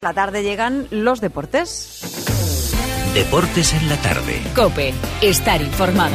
La tarde llegan los deportes. Deportes en la tarde. COPE. Estar informado.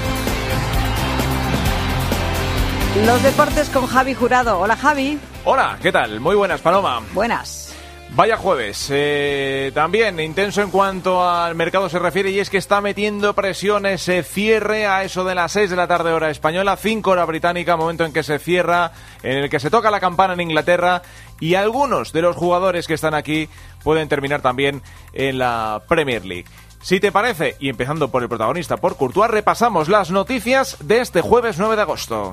Los deportes con Javi Jurado. Hola, Javi. Hola, ¿qué tal? Muy buenas, Paloma. Buenas. Vaya jueves, también intenso en cuanto al mercado se refiere, y es que está metiendo presión ese cierre a eso de las 6 de la tarde hora española, 5 hora británica, momento en que se cierra, en el que se toca la campana en Inglaterra, y algunos de los jugadores que están aquí pueden terminar también en la Premier League. Si te parece, y empezando por el protagonista, por Courtois, repasamos las noticias de este jueves 9 de agosto.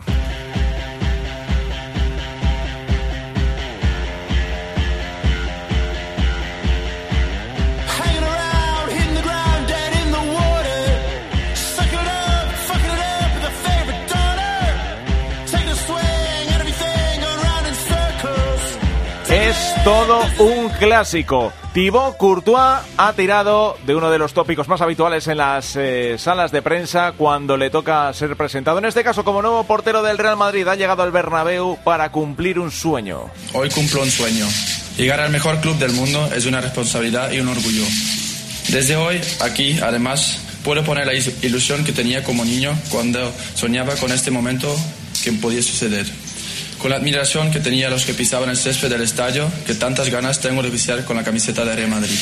Es todo un clásico. Thibaut Courtois ha tirado de uno de los tópicos más habituales en las salas de prensa cuando le toca ser presentado. En este caso, como nuevo portero del Real Madrid, ha llegado al Bernabéu para cumplir un sueño. Hoy cumplo un sueño. Llegar al mejor club del mundo es una responsabilidad y un orgullo. Desde hoy, aquí, además, puedo poner la ilusión que tenía como niño cuando soñaba con este momento que podía suceder. Con la admiración que tenía los que pisaban el césped del estadio, que tantas ganas tengo de pisar con la camiseta de Real Madrid.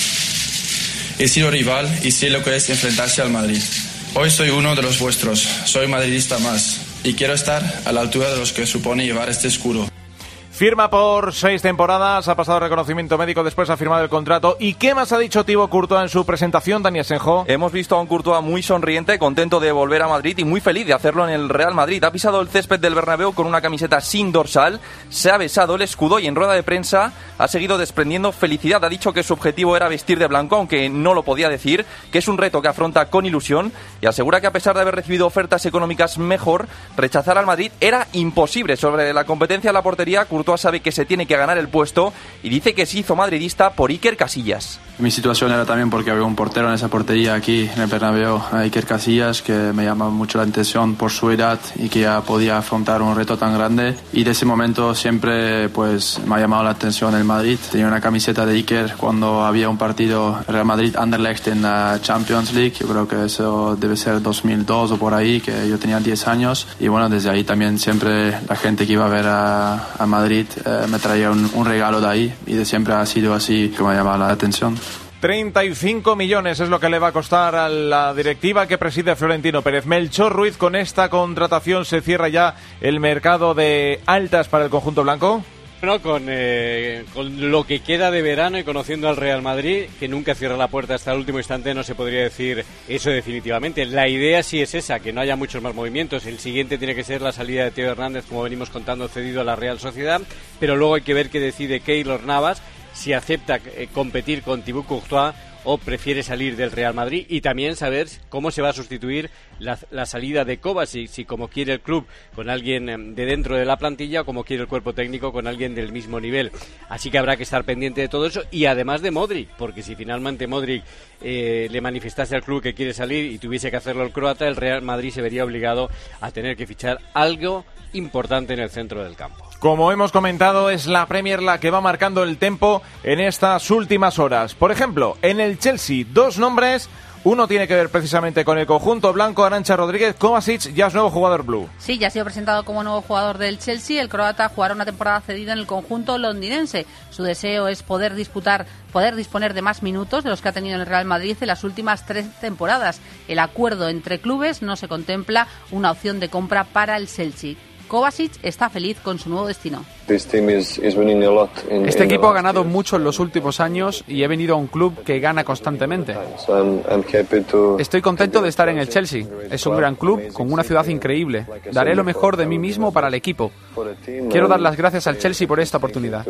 He sido rival y sé lo que es enfrentarse al Madrid. Hoy soy uno de los vuestros, soy madridista más, y quiero estar a la altura de los que supone llevar este escudo. Firma por 6 temporadas, ha pasado reconocimiento médico, después ha firmado el contrato. ¿Y qué más ha dicho Thibaut Courtois en su presentación, Dani Asenjo? Hemos visto a un Courtois muy sonriente, contento de volver a Madrid y muy feliz de hacerlo en el Real Madrid. Ha pisado el césped del Bernabéu con una camiseta sin dorsal, se ha besado el escudo y en rueda de prensa ha seguido desprendiendo felicidad. Ha dicho que su objetivo era vestir de blanco, aunque no lo podía decir, que es un reto que afronta con ilusión, y asegura que a pesar de haber recibido ofertas económicas mejor, rechazar al Madrid era imposible. Sobre la competencia en la portería, Courtois sabe que se tiene que ganar el puesto y dice que se hizo madridista por Iker Casillas. Mi situación era también porque había un portero en esa portería aquí en el Bernabéu, Iker Casillas, que me llama mucho la atención por su edad y que ya podía afrontar un reto tan grande, y de ese momento siempre pues me ha llamado la atención el Madrid. Tenía una camiseta de Iker cuando había un partido Real Madrid-Anderlecht en la Champions League, yo creo que eso debe ser 2002 o por ahí, que yo tenía 10 años, y bueno, desde ahí también siempre la gente que iba a ver a Madrid me traía un regalo de ahí, y de siempre ha sido así que me ha llamado la atención. 35 millones es lo que le va a costar a la directiva que preside Florentino Pérez. Melchor Ruiz, con esta contratación se cierra ya el mercado de altas para el conjunto blanco. Bueno, con lo que queda de verano y conociendo al Real Madrid, que nunca cierra la puerta hasta el último instante, no se podría decir eso definitivamente. La idea sí es esa, que no haya muchos más movimientos. El siguiente tiene que ser la salida de Theo Hernández, como venimos contando, cedido a la Real Sociedad, pero luego hay que ver qué decide Keylor Navas, si acepta competir con Thibaut Courtois o prefiere salir del Real Madrid, y también saber cómo se va a sustituir la salida de Kovacic, si como quiere el club con alguien de dentro de la plantilla o como quiere el cuerpo técnico con alguien del mismo nivel. Así que habrá que estar pendiente de todo eso, y además de Modric, porque si finalmente Modric le manifestase al club que quiere salir y tuviese que hacerlo el croata, el Real Madrid se vería obligado a tener que fichar algo importante en el centro del campo. Como hemos comentado, es la Premier la que va marcando el tempo en estas últimas horas. Por ejemplo, en el Chelsea, 2 nombres. Uno tiene que ver precisamente con el conjunto blanco. Arantxa Rodríguez, Kovacic ya es nuevo jugador blue. Sí, ya ha sido presentado como nuevo jugador del Chelsea. El croata jugará una temporada cedida en el conjunto londinense. Su deseo es poder disponer de más minutos de los que ha tenido en el Real Madrid en las últimas 3 temporadas. El acuerdo entre clubes no se contempla una opción de compra para el Chelsea. Kovacic está feliz con su nuevo destino. Este equipo ha ganado mucho en los últimos años y he venido a un club que gana constantemente. Estoy contento de estar en el Chelsea. Es un gran club con una ciudad increíble. Daré lo mejor de mí mismo para el equipo. Quiero dar las gracias al Chelsea por esta oportunidad.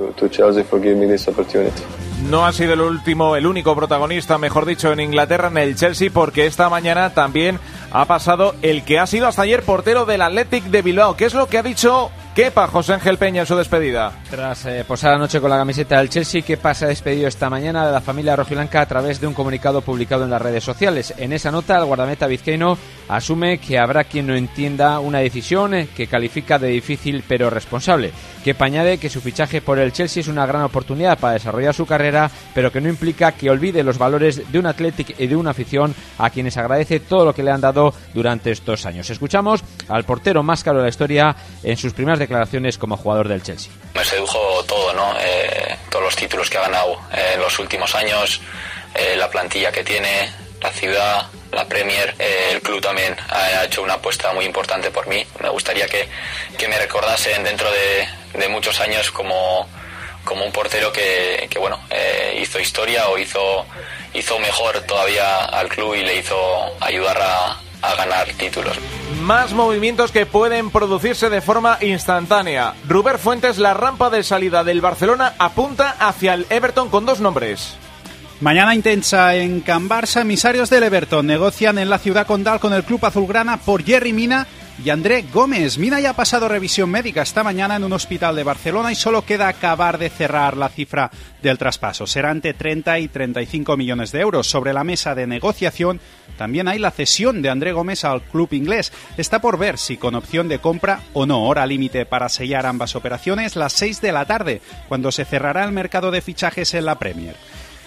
No ha sido el único protagonista, mejor dicho, en Inglaterra, en el Chelsea, porque esta mañana también ha pasado el que ha sido hasta ayer portero del Athletic de Bilbao. ¿Qué es lo que ha dicho Kepa, José Ángel Peña, en su despedida? Tras posar la noche con la camiseta del Chelsea, Kepa se ha despedido esta mañana de la familia rojiblanca a través de un comunicado publicado en las redes sociales. En esa nota, el guardameta vizcaíno asume que habrá quien no entienda una decisión que califica de difícil pero responsable. Kepa añade que su fichaje por el Chelsea es una gran oportunidad para desarrollar su carrera, pero que no implica que olvide los valores de un Athletic y de una afición a quienes agradece todo lo que le han dado durante estos años. Escuchamos al portero más caro de la historia en sus primeras declaraciones como jugador del Chelsea. Me sedujo todo, ¿no? Todos los títulos que ha ganado en los últimos años, la plantilla que tiene, la ciudad, la Premier, el club también ha hecho una apuesta muy importante por mí. Me gustaría que me recordasen dentro de muchos años como un portero que hizo historia o hizo mejor todavía al club y le hizo ayudar a ganar títulos. Más movimientos que pueden producirse de forma instantánea. Rubén Fuentes, la rampa de salida del Barcelona apunta hacia el Everton con 2 nombres. Mañana intensa en Can Barça. Emisarios del Everton negocian en la ciudad condal con el club azulgrana por Yerry Mina y André Gómez. Mina ya ha pasado revisión médica esta mañana en un hospital de Barcelona y solo queda acabar de cerrar la cifra del traspaso. Será entre 30 y 35 millones de euros. Sobre la mesa de negociación también hay la cesión de André Gómez al club inglés. Está por ver si con opción de compra o no. Hora límite para sellar ambas operaciones, las 6 de la tarde, cuando se cerrará el mercado de fichajes en la Premier.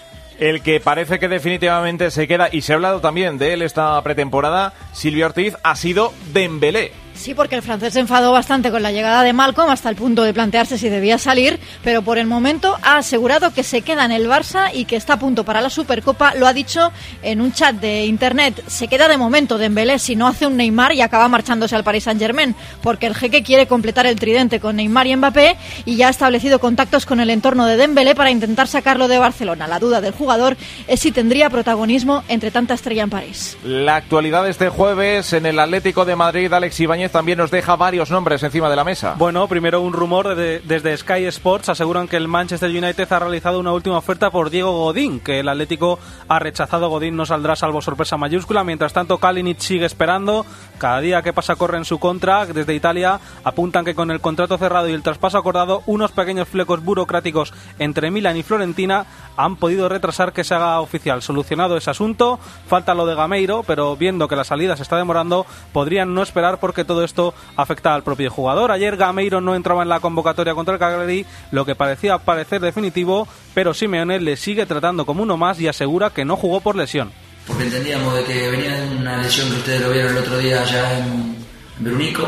El que parece que definitivamente se queda, y se ha hablado también de él esta pretemporada, Silvia Ortiz, ha sido Dembélé. Sí, porque el francés se enfadó bastante con la llegada de Malcolm hasta el punto de plantearse si debía salir, pero por el momento ha asegurado que se queda en el Barça y que está a punto para la Supercopa. Lo ha dicho en un chat de internet. Se queda de momento Dembélé si no hace un Neymar y acaba marchándose al Paris Saint-Germain, porque el jeque quiere completar el tridente con Neymar y Mbappé y ya ha establecido contactos con el entorno de Dembélé para intentar sacarlo de Barcelona. La duda del jugador es si tendría protagonismo entre tanta estrella en París. La actualidad de este jueves en el Atlético de Madrid, Alex Ibáñez también nos deja varios nombres encima de la mesa. Bueno, primero un rumor desde Sky Sports. Aseguran que el Manchester United ha realizado una última oferta por Diego Godín, que el Atlético ha rechazado. Godín no saldrá salvo sorpresa mayúscula. Mientras tanto, Kalinic sigue esperando. Cada día que pasa corre en su contra. Desde Italia apuntan que con el contrato cerrado y el traspaso acordado, unos pequeños flecos burocráticos entre Milan y Florentina han podido retrasar que se haga oficial. Solucionado ese asunto, falta lo de Gameiro, pero viendo que la salida se está demorando, podrían no esperar porque todo esto afecta al propio jugador. Ayer Gameiro no entraba en la convocatoria contra el Cagliari, lo que parecía parecer definitivo, pero Simeone le sigue tratando como uno más y asegura que no jugó por lesión. Porque entendíamos de que venía de una lesión que ustedes lo vieron el otro día allá en Brunico,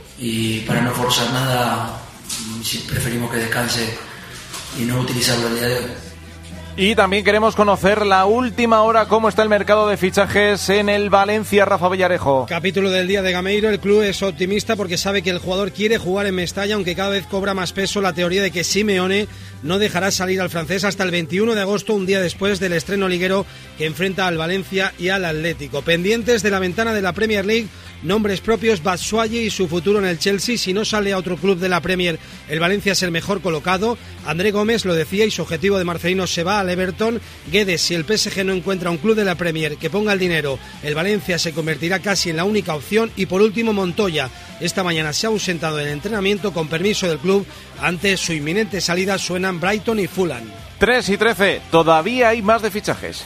y para no forzar nada preferimos que descanse y no utilizarlo el día de hoy. Y también queremos conocer la última hora, cómo está el mercado de fichajes en el Valencia. Rafa Villarejo. Capítulo del día de Gameiro. El club es optimista porque sabe que el jugador quiere jugar en Mestalla, aunque cada vez cobra más peso la teoría de que Simeone no dejará salir al francés hasta el 21 de agosto, un día después del estreno liguero que enfrenta al Valencia y al Atlético. Pendientes de la ventana de la Premier League, nombres propios: Batshuayi y su futuro en el Chelsea. Si no sale a otro club de la Premier, el Valencia es el mejor colocado. André Gómez lo decía y su objetivo de Marcelino se va al Everton. Guedes, si el PSG no encuentra un club de la Premier que ponga el dinero, el Valencia se convertirá casi en la única opción. Y por último, Montoya. Esta mañana se ha ausentado del entrenamiento con permiso del club. Ante su inminente salida suenan Brighton y Fulham. 3:13, todavía hay más de fichajes.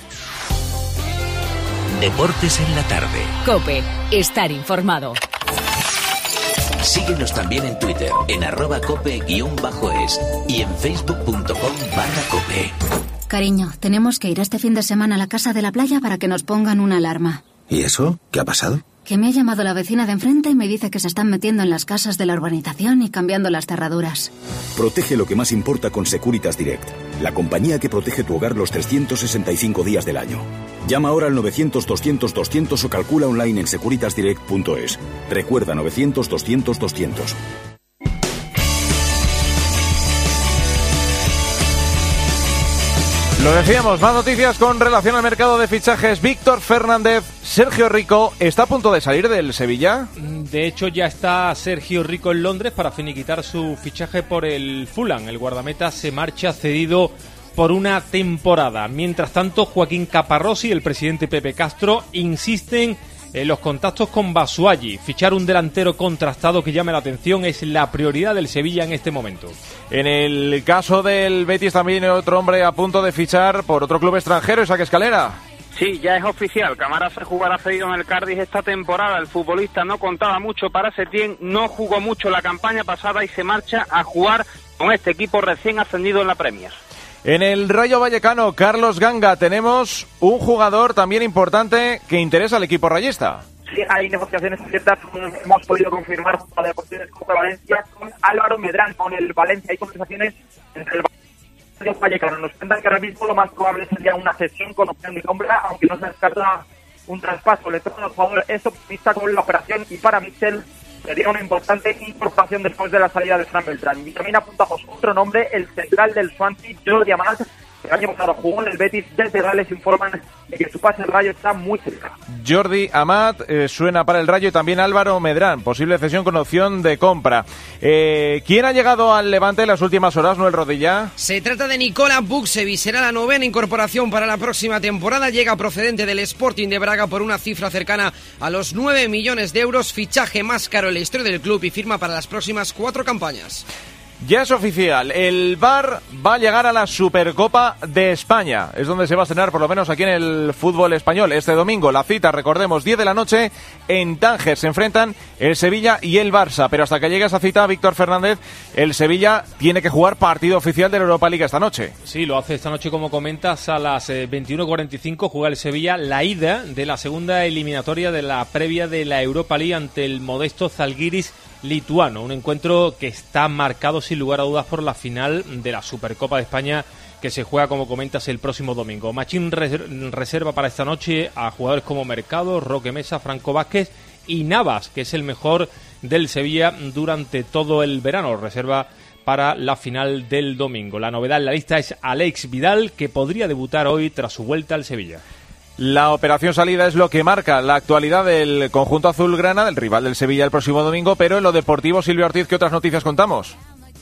Deportes en la tarde. COPE, estar informado. Síguenos también en Twitter, en @cope_es y en facebook.com/cope. Cariño, tenemos que ir este fin de semana a la casa de la playa para que nos pongan una alarma. ¿Y eso? ¿Qué ha pasado? Que me ha llamado la vecina de enfrente y me dice que se están metiendo en las casas de la urbanización y cambiando las cerraduras. Protege lo que más importa con Securitas Direct, la compañía que protege tu hogar los 365 días del año. Llama ahora al 900-200-200 o calcula online en securitasdirect.es. Recuerda, 900-200-200. Lo decíamos, más noticias con relación al mercado de fichajes. Víctor Fernández, Sergio Rico, ¿está a punto de salir del Sevilla? De hecho, ya está Sergio Rico en Londres para finiquitar su fichaje por el Fulham. El guardameta se marcha cedido por una temporada. Mientras tanto, Joaquín Caparrós y el presidente Pepe Castro insisten en los contactos con Batshuayi. Fichar un delantero contrastado que llame la atención es la prioridad del Sevilla en este momento. En el caso del Betis también hay otro hombre a punto de fichar por otro club extranjero, Isaac Escalera. Sí, ya es oficial. Camara se jugará cedido en el Cardiff esta temporada. El futbolista no contaba mucho para Setién, no jugó mucho la campaña pasada y se marcha a jugar con este equipo recién ascendido en la Premier. En el Rayo Vallecano, Carlos Ganga, tenemos un jugador también importante que interesa al equipo rayista. Sí, hay negociaciones abiertas, como hemos podido confirmar junto a la Deportes Copa Valencia con Álvaro Medrán, con el Valencia. Hay conversaciones entre el Rayo Vallecano. Nos cuentan que ahora mismo lo más probable sería una cesión con opción de compra, aunque no se descarta un traspaso. Le toca al jugador, es optimista con la operación y para Michel sería una importante incorporación después de la salida de Fran Beltrán. Y también apuntamos otro nombre, el central del Swansea, Jordi Amat, que el año pasado jugó en el Betis. Desde Gales informan de que su pase al Rayo está muy cerca. Jordi Amat suena para el Rayo y también Álvaro Medrán, posible cesión con opción de compra. ¿Quién ha llegado al Levante en las últimas horas, Noel Rodilla? Se trata de Nikola Vukcevic, será la 9ª incorporación para la próxima temporada. Llega procedente del Sporting de Braga por una cifra cercana a los 9 millones de euros, fichaje más caro en la historia del club y firma para las próximas 4 campañas. Ya es oficial, el VAR va a llegar a la Supercopa de España. Es donde se va a estrenar, por lo menos aquí en el fútbol español. Este domingo, la cita, recordemos, 10 de la noche, en Tánger. Se enfrentan el Sevilla y el Barça. Pero hasta que llegue esa cita, Víctor Fernández, el Sevilla tiene que jugar partido oficial de la Europa League esta noche. Sí, lo hace esta noche, como comentas, a las 21:45. Juega el Sevilla la ida de la segunda eliminatoria de la previa de la Europa League ante el modesto Zalgiris lituano, un encuentro que está marcado sin lugar a dudas por la final de la Supercopa de España que se juega, como comentas, el próximo domingo. Machín reserva para esta noche a jugadores como Mercado, Roque Mesa, Franco Vázquez y Navas, que es el mejor del Sevilla durante todo el verano. Reserva para la final del domingo. La novedad en la lista es Alex Vidal, que podría debutar hoy tras su vuelta al Sevilla. La operación salida es lo que marca la actualidad del conjunto azulgrana, del rival del Sevilla el próximo domingo, pero en lo deportivo, Silvio Ortiz, ¿qué otras noticias contamos?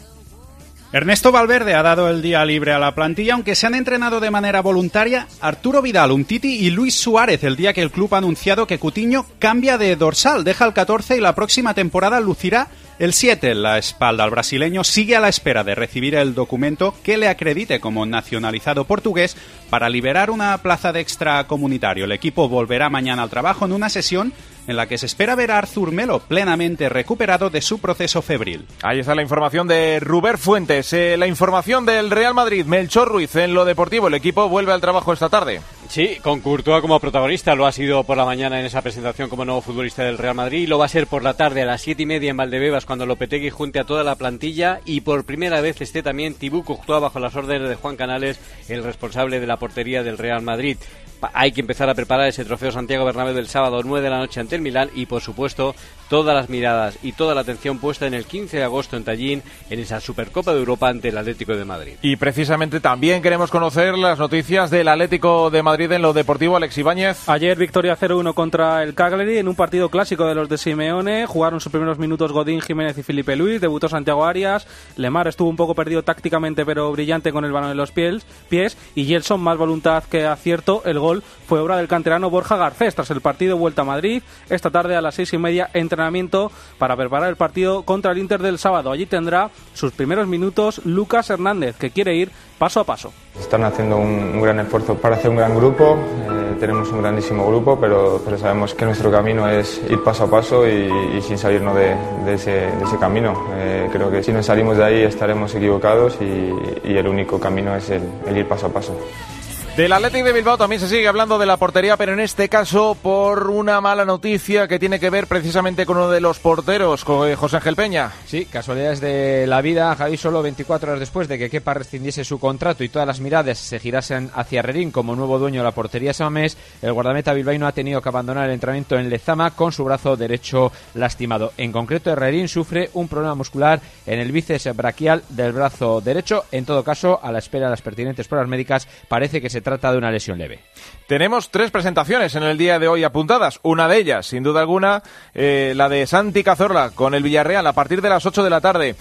Ernesto Valverde ha dado el día libre a la plantilla, aunque se han entrenado de manera voluntaria Arturo Vidal, Umtiti y Luis Suárez, el día que el club ha anunciado que Coutinho cambia de dorsal, deja el 14 y la próxima temporada lucirá el 7 en la espalda. El brasileño sigue a la espera de recibir el documento que le acredite como nacionalizado portugués para liberar una plaza de extracomunitario. El equipo volverá mañana al trabajo en una sesión en la que se espera ver a Arthur Melo plenamente recuperado de su proceso febril. Ahí está la información de Rubén Fuentes. La información del Real Madrid, Melchor Ruiz, en lo deportivo. El equipo vuelve al trabajo esta tarde. Sí, con Courtois como protagonista. Lo ha sido por la mañana en esa presentación como nuevo futbolista del Real Madrid, y lo va a ser por la tarde a las 7:30 en Valdebebas, cuando Lopetegui junte a toda la plantilla y por primera vez esté también Thibaut Courtois bajo las órdenes de Juan Canales, el responsable de la portería del Real Madrid. Hay que empezar a preparar ese trofeo Santiago Bernabéu del sábado 9 de la noche ante el Milán, y por supuesto todas las miradas y toda la atención puesta en el 15 de agosto en Tallín, en esa Supercopa de Europa ante el Atlético de Madrid. Y precisamente también queremos conocer las noticias del Atlético de Madrid en lo deportivo. Alex Ibáñez. Ayer victoria 0-1 contra el Cagliari en un partido clásico de los de Simeone. Jugaron sus primeros minutos Godín, Jiménez y Felipe Luis. Debutó Santiago Arias. Lemar estuvo un poco perdido tácticamente, pero brillante con el balón en los pies. Y Gelson, más voluntad que acierto. El gol fue obra del canterano Borja Garcés. Tras el partido, vuelta a Madrid. Esta tarde a las 6:30, entrenamiento para preparar el partido contra el Inter del sábado. Allí tendrá sus primeros minutos Lucas Hernández, que quiere ir paso a paso. Están haciendo un gran esfuerzo para hacer un gran grupo. Tenemos un grandísimo grupo, pero sabemos que nuestro camino es ir paso a paso y sin salirnos de ese camino. Creo que si nos salimos de ahí estaremos equivocados y el único camino es el ir paso a paso. Del Athletic de Bilbao también se sigue hablando de la portería, pero en este caso por una mala noticia que tiene que ver precisamente con uno de los porteros, con José Ángel Peña. Sí, casualidades de la vida, Javi. Solo 24 horas después de que Kepa rescindiese su contrato y todas las miradas se girasen hacia Herrerín como nuevo dueño de la portería samamés, el guardameta bilbaíno ha tenido que abandonar el entrenamiento en Lezama con su brazo derecho lastimado. En concreto, Herrerín sufre un problema muscular en el bíceps braquial del brazo derecho. En todo caso, a la espera de las pertinentes pruebas médicas, parece que se trata de una lesión leve. Tenemos 3 presentaciones en el día de hoy apuntadas. Una de ellas, sin duda alguna, la de Santi Cazorla con el Villarreal a partir de las 8 de la tarde.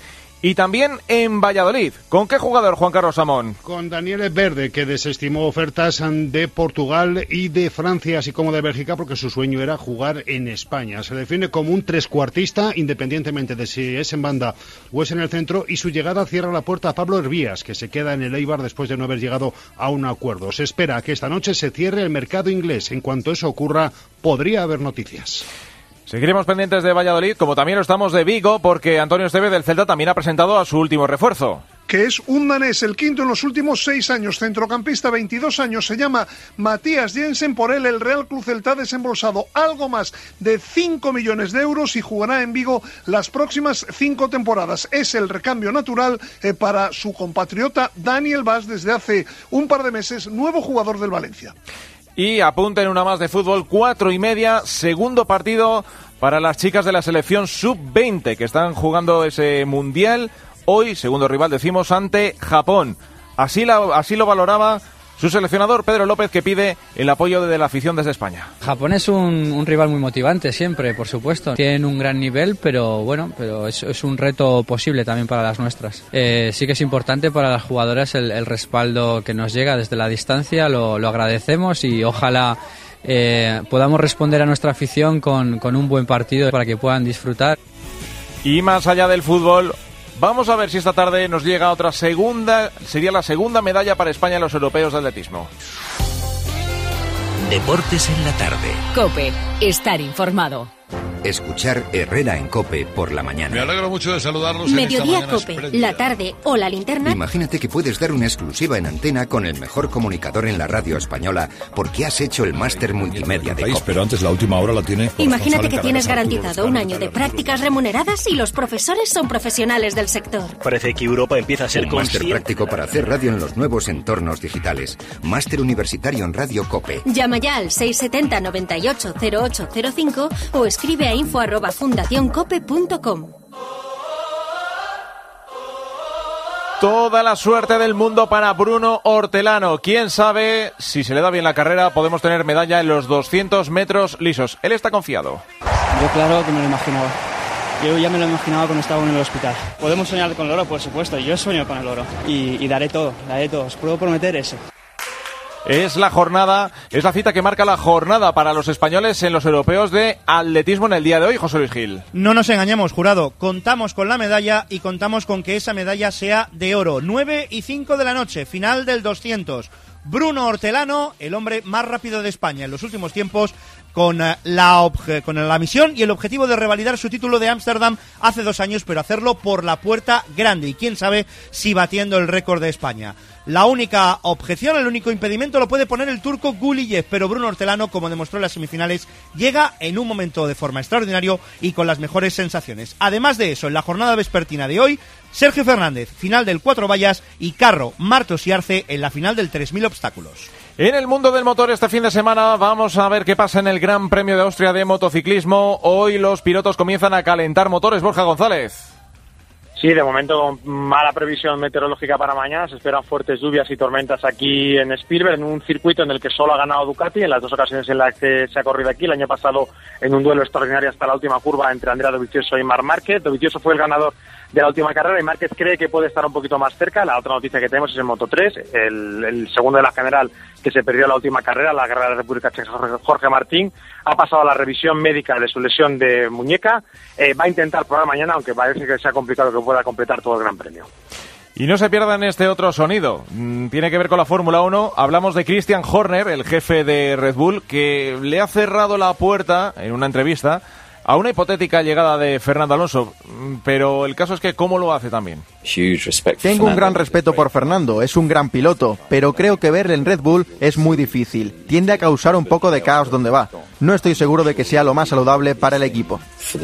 Y también en Valladolid. ¿Con qué jugador, Juan Carlos Samón? Con Daniel Verde, que desestimó ofertas de Portugal y de Francia, así como de Bélgica, porque su sueño era jugar en España. Se define como un trescuartista, independientemente de si es en banda o es en el centro, y su llegada cierra la puerta a Pablo Hervías, que se queda en el Eibar después de no haber llegado a un acuerdo. Se espera que esta noche se cierre el mercado inglés. En cuanto eso ocurra, podría haber noticias. Seguiremos pendientes de Valladolid, como también lo estamos de Vigo, porque Antonio Esteve del Celta también ha presentado a su último refuerzo. Que es un danés, el quinto en los últimos 6 años, centrocampista, 22 años, se llama Matías Jensen. Por él el Real Club Celta ha desembolsado algo más de 5 millones de euros y jugará en Vigo las próximas 5 temporadas. Es el recambio natural para su compatriota Daniel Vaz, desde hace un par de meses, nuevo jugador del Valencia. Y apunten una más de fútbol, 4:30, segundo partido para las chicas de la selección sub-20 que están jugando ese mundial. Hoy, segundo rival, decimos, ante Japón. Así lo valoraba su seleccionador, Pedro López, que pide el apoyo de la afición desde España. Japón es un rival muy motivante siempre, por supuesto. Tienen un gran nivel, pero es un reto posible también para las nuestras. Sí que es importante para las jugadoras el respaldo que nos llega desde la distancia, lo agradecemos y ojalá podamos responder a nuestra afición con un buen partido para que puedan disfrutar. Y más allá del fútbol, vamos a ver si esta tarde nos llega sería la segunda medalla para España en los europeos de atletismo. Deportes en la tarde. COPE, estar informado. Escuchar Herrera en COPE por la mañana. Me alegro mucho de saludarlos. Mediodía COPE, la tarde o la linterna. Imagínate que puedes dar una exclusiva en antena con el mejor comunicador en la radio española porque has hecho el máster multimedia de COPE. Pero antes la última hora la tiene. Imagínate que tienes garantizado un año de prácticas remuneradas y los profesores son profesionales del sector. Parece que Europa empieza a ser un máster práctico para hacer radio en los nuevos entornos digitales. Máster universitario en radio COPE. Llama ya al 670 98 0805 o escribe a info@fundacioncope.com. Toda la suerte del mundo para Bruno Hortelano. Quién sabe, si se le da bien la carrera, podemos tener medalla en los 200 metros lisos. Él está confiado. Yo claro que me lo imaginaba. Yo ya me lo imaginaba cuando estaba en el hospital. Podemos soñar con el oro, por supuesto. Yo sueño con el oro. Y daré todo. Os puedo prometer eso. Es la cita que marca la jornada para los españoles en los europeos de atletismo en el día de hoy, José Luis Gil. No nos engañemos, jurado. Contamos con la medalla y contamos con que esa medalla sea de oro. 9:05 de la noche, final del 200. Bruno Hortelano, el hombre más rápido de España en los últimos tiempos, con la misión y el objetivo de revalidar su título de Ámsterdam hace 2 años, pero hacerlo por la puerta grande y quién sabe si batiendo el récord de España. La única objeción, el único impedimento lo puede poner el turco Guliyev, pero Bruno Hortelano, como demostró en las semifinales, llega en un momento de forma extraordinario y con las mejores sensaciones. Además de eso, en la jornada vespertina de hoy, Sergio Fernández, final del 4 vallas, y Carro, Martos y Arce en la final del 3000 obstáculos. En el mundo del motor este fin de semana vamos a ver qué pasa en el Gran Premio de Austria de motociclismo. Hoy los pilotos comienzan a calentar motores. Borja González. Sí, de momento mala previsión meteorológica para mañana. Se esperan fuertes lluvias y tormentas aquí en Spielberg, en un circuito en el que solo ha ganado Ducati en las 2 ocasiones en las que se ha corrido aquí. El año pasado en un duelo extraordinario hasta la última curva entre Andrea Dovizioso y Marc Márquez. Dovizioso fue el ganador de la última carrera y Márquez cree que puede estar un poquito más cerca. La otra noticia que tenemos es en Moto3, el segundo de la general que se perdió la última carrera, la carrera de la República Checa, Jorge Martín, ha pasado a la revisión médica de su lesión de muñeca. Va a intentar probar mañana, aunque parece que sea complicado que pueda completar todo el Gran Premio. Y no se pierdan este otro sonido. Tiene que ver con la Fórmula 1. Hablamos de Christian Horner, el jefe de Red Bull, que le ha cerrado la puerta en una entrevista a una hipotética llegada de Fernando Alonso, pero el caso es que ¿cómo lo hace también? Tengo un gran respeto por Fernando, es un gran piloto, pero creo que verle en Red Bull es muy difícil. Tiende a causar un poco de caos donde va. No estoy seguro de que sea lo más saludable para el equipo.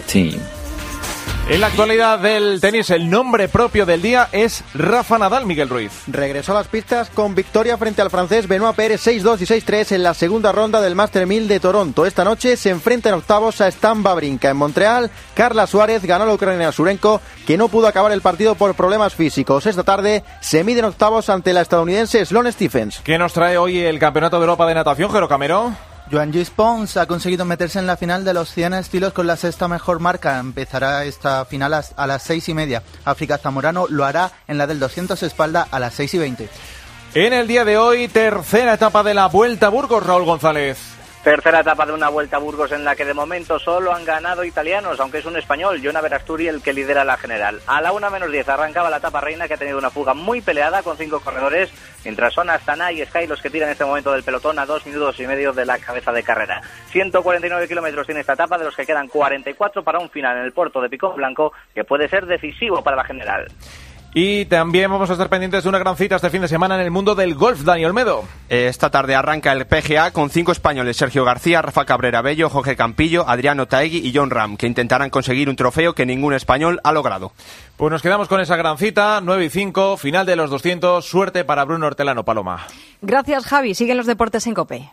En la actualidad del tenis, el nombre propio del día es Rafa Nadal. Miguel Ruiz regresó a las pistas con victoria frente al francés Benoît Pérez 6-2 y 6-3 en la segunda ronda del Master 1000 de Toronto. Esta noche se enfrenta en octavos a Stan Wawrinka. En Montreal, Carla Suárez ganó a la ucraniana Surenko, que no pudo acabar el partido por problemas físicos. Esta tarde se mide en octavos ante la estadounidense Sloane Stephens. ¿Qué nos trae hoy el Campeonato de Europa de Natación, Jero Camero? Joan Lluís Pons ha conseguido meterse en la final de los 100 estilos con la sexta mejor marca. Empezará esta final a las 6:30. África Zamorano lo hará en la del 200 espalda a las 6:20. En el día de hoy, tercera etapa de la Vuelta a Burgos, Raúl González. Tercera etapa de una Vuelta a Burgos en la que de momento solo han ganado italianos, aunque es un español, Jona Verasturi, el que lidera la general. A la 1:10 arrancaba la etapa reina, que ha tenido una fuga muy peleada con 5 corredores, mientras son Astana y Sky los que tiran en este momento del pelotón a 2 minutos y medio de la cabeza de carrera. 149 kilómetros tiene esta etapa, de los que quedan 44 para un final en el puerto de Picón Blanco, que puede ser decisivo para la general. Y también vamos a estar pendientes de una gran cita este fin de semana en el mundo del golf, Dani Olmedo. Esta tarde arranca el PGA con 5 españoles: Sergio García, Rafa Cabrera Bello, Jorge Campillo, Adriano Taegui y Jon Rahm, que intentarán conseguir un trofeo que ningún español ha logrado. Pues nos quedamos con esa gran cita, 9:05, final de los 200. Suerte para Bruno Hortelano, Paloma. Gracias, Javi. Siguen los deportes en COPE.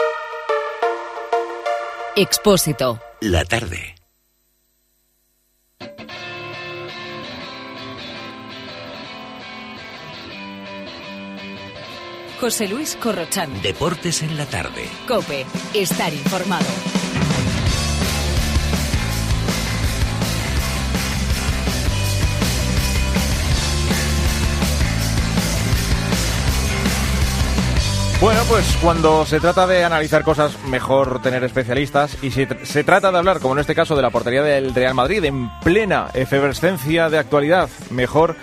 Expósito. La tarde. José Luis Corrochano. Deportes en la tarde. COPE. Estar informado. Bueno, pues cuando se trata de analizar cosas, mejor tener especialistas. Y si se trata de hablar, como en este caso, de la portería del Real Madrid, en plena efervescencia de actualidad, mejor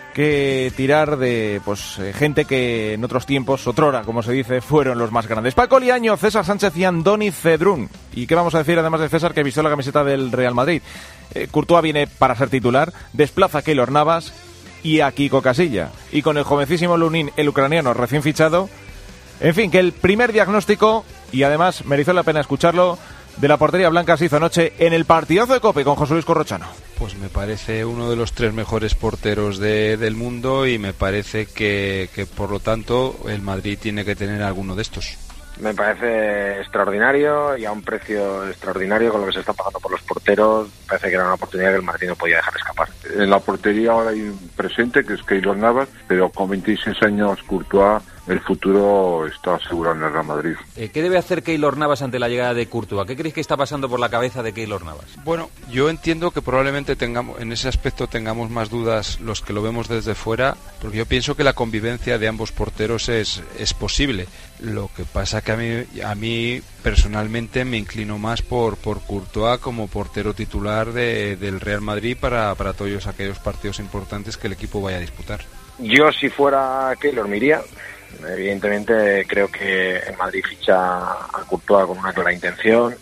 que tirar de gente que en otros tiempos, otrora, como se dice, fueron los más grandes. Paco Liaño, César Sánchez y Andoni Cedrún. ¿Y qué vamos a decir además de César, que vistió la camiseta del Real Madrid? Courtois viene para ser titular, desplaza a Keylor Navas y a Kiko Casilla. Y con el jovencísimo Lunin, el ucraniano recién fichado. En fin, que el primer diagnóstico, y además mereció la pena escucharlo, de la portería blanca se hizo anoche en el partidazo de COPE con José Luis Corrochano. Pues me parece uno de los 3 mejores porteros del mundo, y me parece que por lo tanto el Madrid tiene que tener alguno de estos. Me parece extraordinario y a un precio extraordinario con lo que se está pagando por los porteros. Parece que era una oportunidad que el Madrid no podía dejar escapar. En la portería ahora hay un presente que es Keylor Navas, pero con 26 años Courtois, el futuro está asegurado en el Real Madrid. ¿Qué debe hacer Keylor Navas ante la llegada de Courtois? ¿Qué creéis que está pasando por la cabeza de Keylor Navas? Bueno, yo entiendo que probablemente en ese aspecto tengamos más dudas los que lo vemos desde fuera, porque yo pienso que la convivencia de ambos porteros es posible. Lo que pasa que a mí personalmente me inclino más por Courtois como portero titular del Real Madrid para todos aquellos partidos importantes que el equipo vaya a disputar. Yo, si fuera Keylor, me iría. Evidentemente creo que el Madrid ficha a Courtois con una clara intención.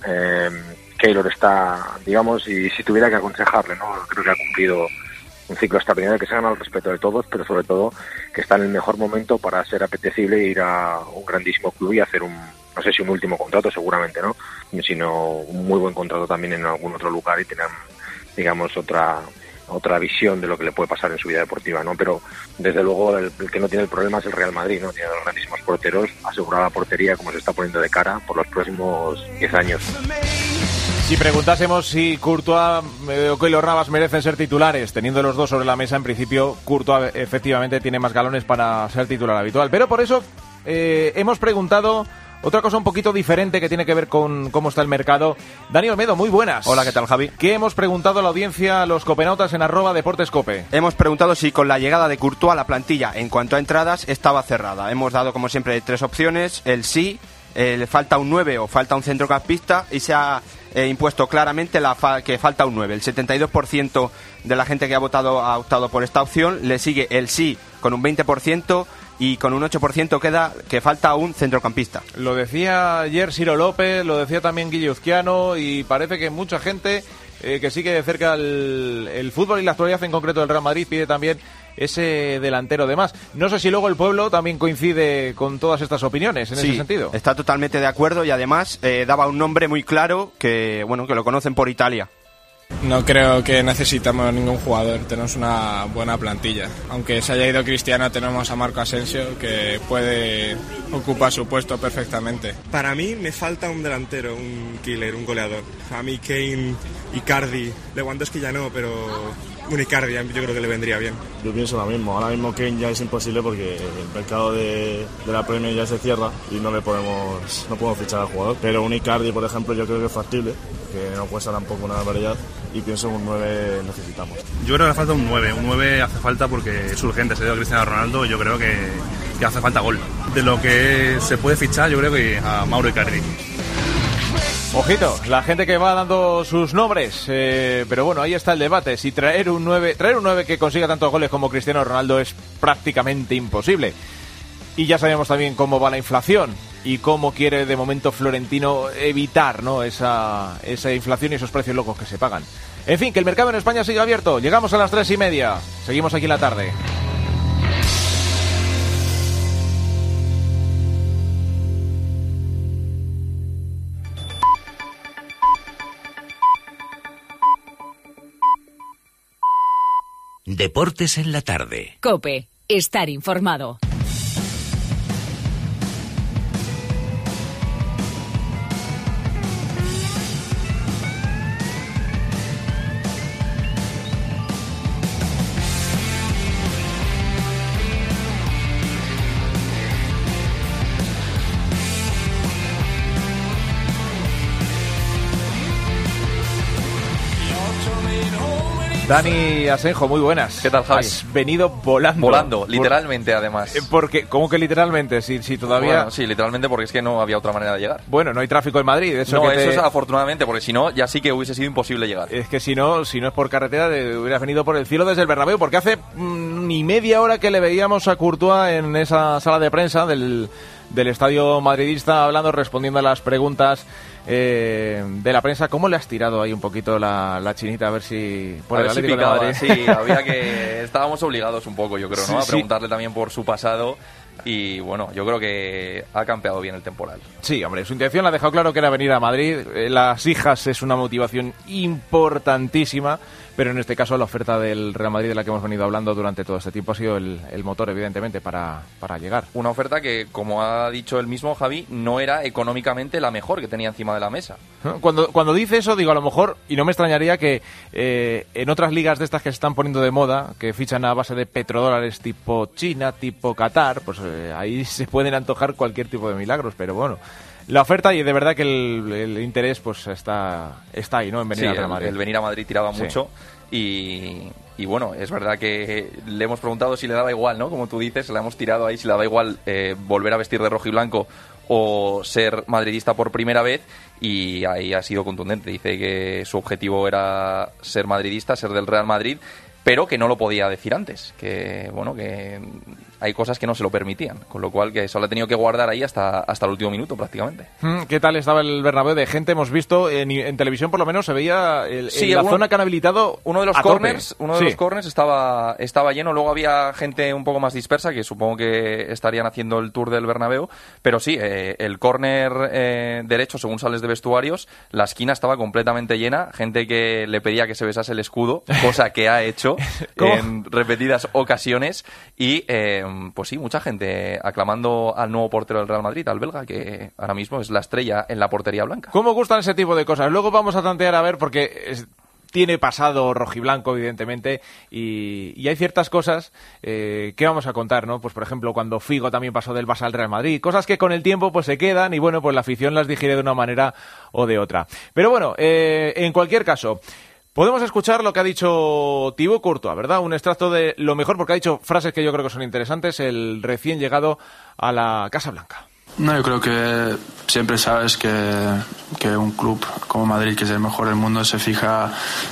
Keylor está, digamos, y si tuviera que aconsejarle, ¿no? Creo que ha cumplido un ciclo extraordinario, que se gana el respeto de todos, pero sobre todo que está en el mejor momento para ser apetecible e ir a un grandísimo club y hacer no sé si un último contrato, seguramente no, sino un muy buen contrato también en algún otro lugar y tener, digamos, otra visión de lo que le puede pasar en su vida deportiva, ¿no? Pero desde luego el que no tiene el problema es el Real Madrid, ¿no? Tiene los grandísimos porteros, asegurada la portería como se está poniendo de cara por los próximos 10 años. Si preguntásemos si Courtois o Keylor Navas merecen ser titulares, teniendo los dos sobre la mesa, en principio Courtois efectivamente tiene más galones para ser titular habitual. Pero por eso hemos preguntado otra cosa un poquito diferente que tiene que ver con cómo está el mercado. Dani Olmedo, muy buenas. Hola, ¿qué tal, Javi? ¿Qué hemos preguntado a la audiencia, a los copenautas en @deportescope? Hemos preguntado si con la llegada de Courtois la plantilla, en cuanto a entradas, estaba cerrada. Hemos dado, como siempre, 3 opciones: el sí, le falta un 9 o falta un centrocampista, y se ha impuesto claramente que falta un 9. El 72% de la gente que ha optado por esta opción. Le sigue el sí con un 20%, y con un 8% queda que falta un centrocampista. Lo decía ayer Ciro López, lo decía también Guilluzquiano, y parece que mucha gente que sigue de cerca el fútbol y la actualidad en concreto del Real Madrid pide también ese delantero de más. No sé si luego el pueblo también coincide con todas estas opiniones en ese sentido. Está totalmente de acuerdo, y además daba un nombre muy claro que lo conocen por Italia. No creo que necesitamos ningún jugador, tenemos una buena plantilla. Aunque se haya ido Cristiano, tenemos a Marco Asensio, que puede ocupar su puesto perfectamente. Para mí me falta un delantero, un killer, un goleador. A mí Kane, Icardi, Lewandowski ya no, pero un Icardi, yo creo que le vendría bien. Yo pienso lo mismo. Ahora mismo Kane ya es imposible porque el mercado de la Premier ya se cierra y no podemos fichar al jugador. Pero un Icardi, por ejemplo, yo creo que es factible, que no cuesta tampoco una barbaridad, y pienso que un 9 necesitamos. Yo creo que falta un 9. Un 9 hace falta porque es urgente. Se dio a Cristiano Ronaldo y yo creo que hace falta gol. De lo que se puede fichar, yo creo que a Mauro Icardi. Ojito, la gente que va dando sus nombres, pero bueno, ahí está el debate. Si traer un 9 que consiga tantos goles como Cristiano Ronaldo es prácticamente imposible. Y ya sabemos también cómo va la inflación y cómo quiere de momento Florentino evitar, ¿no?, esa inflación y esos precios locos que se pagan. En fin, que el mercado en España sigue abierto. Llegamos a las 3:30. Seguimos aquí en la tarde. Deportes en la tarde. COPE. Estar informado. Dani Asenjo, muy buenas. ¿Qué tal, Javi? Has venido volando. Volando, literalmente, además. Porque, ¿cómo que literalmente? Si todavía... Bueno, sí, literalmente, porque es que no había otra manera de llegar. Bueno, no hay tráfico en Madrid. Eso es afortunadamente, porque si no, ya sí que hubiese sido imposible llegar. Es que si no es por carretera, hubieras venido por el cielo desde el Bernabéu, porque hace ni media hora que le veíamos a Courtois en esa sala de prensa del estadio madridista, respondiendo a las preguntas de la prensa. ¿Cómo le has tirado ahí un poquito la chinita? A ver si por el Atlético de Madrid. Sí, estábamos obligados un poco, yo creo, ¿no? A preguntarle también por su pasado. Y bueno, yo creo que ha campeado bien el temporal. Sí, hombre, su intención la ha dejado claro, que era venir a Madrid. Las hijas es una motivación importantísima, pero en este caso la oferta del Real Madrid, de la que hemos venido hablando durante todo este tiempo, ha sido el motor, evidentemente, para llegar. Una oferta que, como ha dicho él mismo, Javi, no era económicamente la mejor que tenía encima de la mesa. Cuando dice eso, digo, a lo mejor, y no me extrañaría que en otras ligas de estas que se están poniendo de moda, que fichan a base de petrodólares tipo China, tipo Qatar, pues ahí se pueden antojar cualquier tipo de milagros, pero bueno, la oferta, y de verdad que el interés pues está ahí, ¿no?, en venir a Real Madrid. El venir a Madrid tiraba mucho. Y bueno, es verdad que le hemos preguntado si le daba igual, ¿no? Como tú dices, le hemos tirado ahí si le daba igual volver a vestir de rojo y blanco o ser madridista por primera vez, y ahí ha sido contundente. Dice que su objetivo era ser madridista, ser del Real Madrid, pero que no lo podía decir antes, que bueno, que hay cosas que no se lo permitían, con lo cual que eso lo ha tenido que guardar ahí hasta el último minuto prácticamente. ¿Qué tal estaba el Bernabéu de gente? Hemos visto en televisión, por lo menos se veía en la zona que han habilitado uno de los corners estaba lleno. Luego había gente un poco más dispersa, que supongo que estarían haciendo el tour del Bernabéu, pero sí, el córner derecho, según sales de vestuarios, la esquina estaba completamente llena, gente que le pedía que se besase el escudo, cosa que ha hecho en repetidas ocasiones, y pues sí, mucha gente aclamando al nuevo portero del Real Madrid, al belga, que ahora mismo es la estrella en la portería blanca. ¿Cómo gustan ese tipo de cosas? Luego vamos a tantear a ver, porque tiene pasado rojiblanco, evidentemente, y hay ciertas cosas que vamos a contar, ¿no? Pues por ejemplo, cuando Figo también pasó del Barça al Real Madrid, cosas que con el tiempo pues se quedan, y bueno, pues la afición las digiere de una manera o de otra. Pero bueno, en cualquier caso, podemos escuchar lo que ha dicho Thibaut Courtois, ¿verdad? Un extracto de lo mejor, porque ha dicho frases que yo creo que son interesantes, el recién llegado a la Casa Blanca. No, yo creo que siempre sabes que un club como Madrid, que es el mejor del mundo, se fija,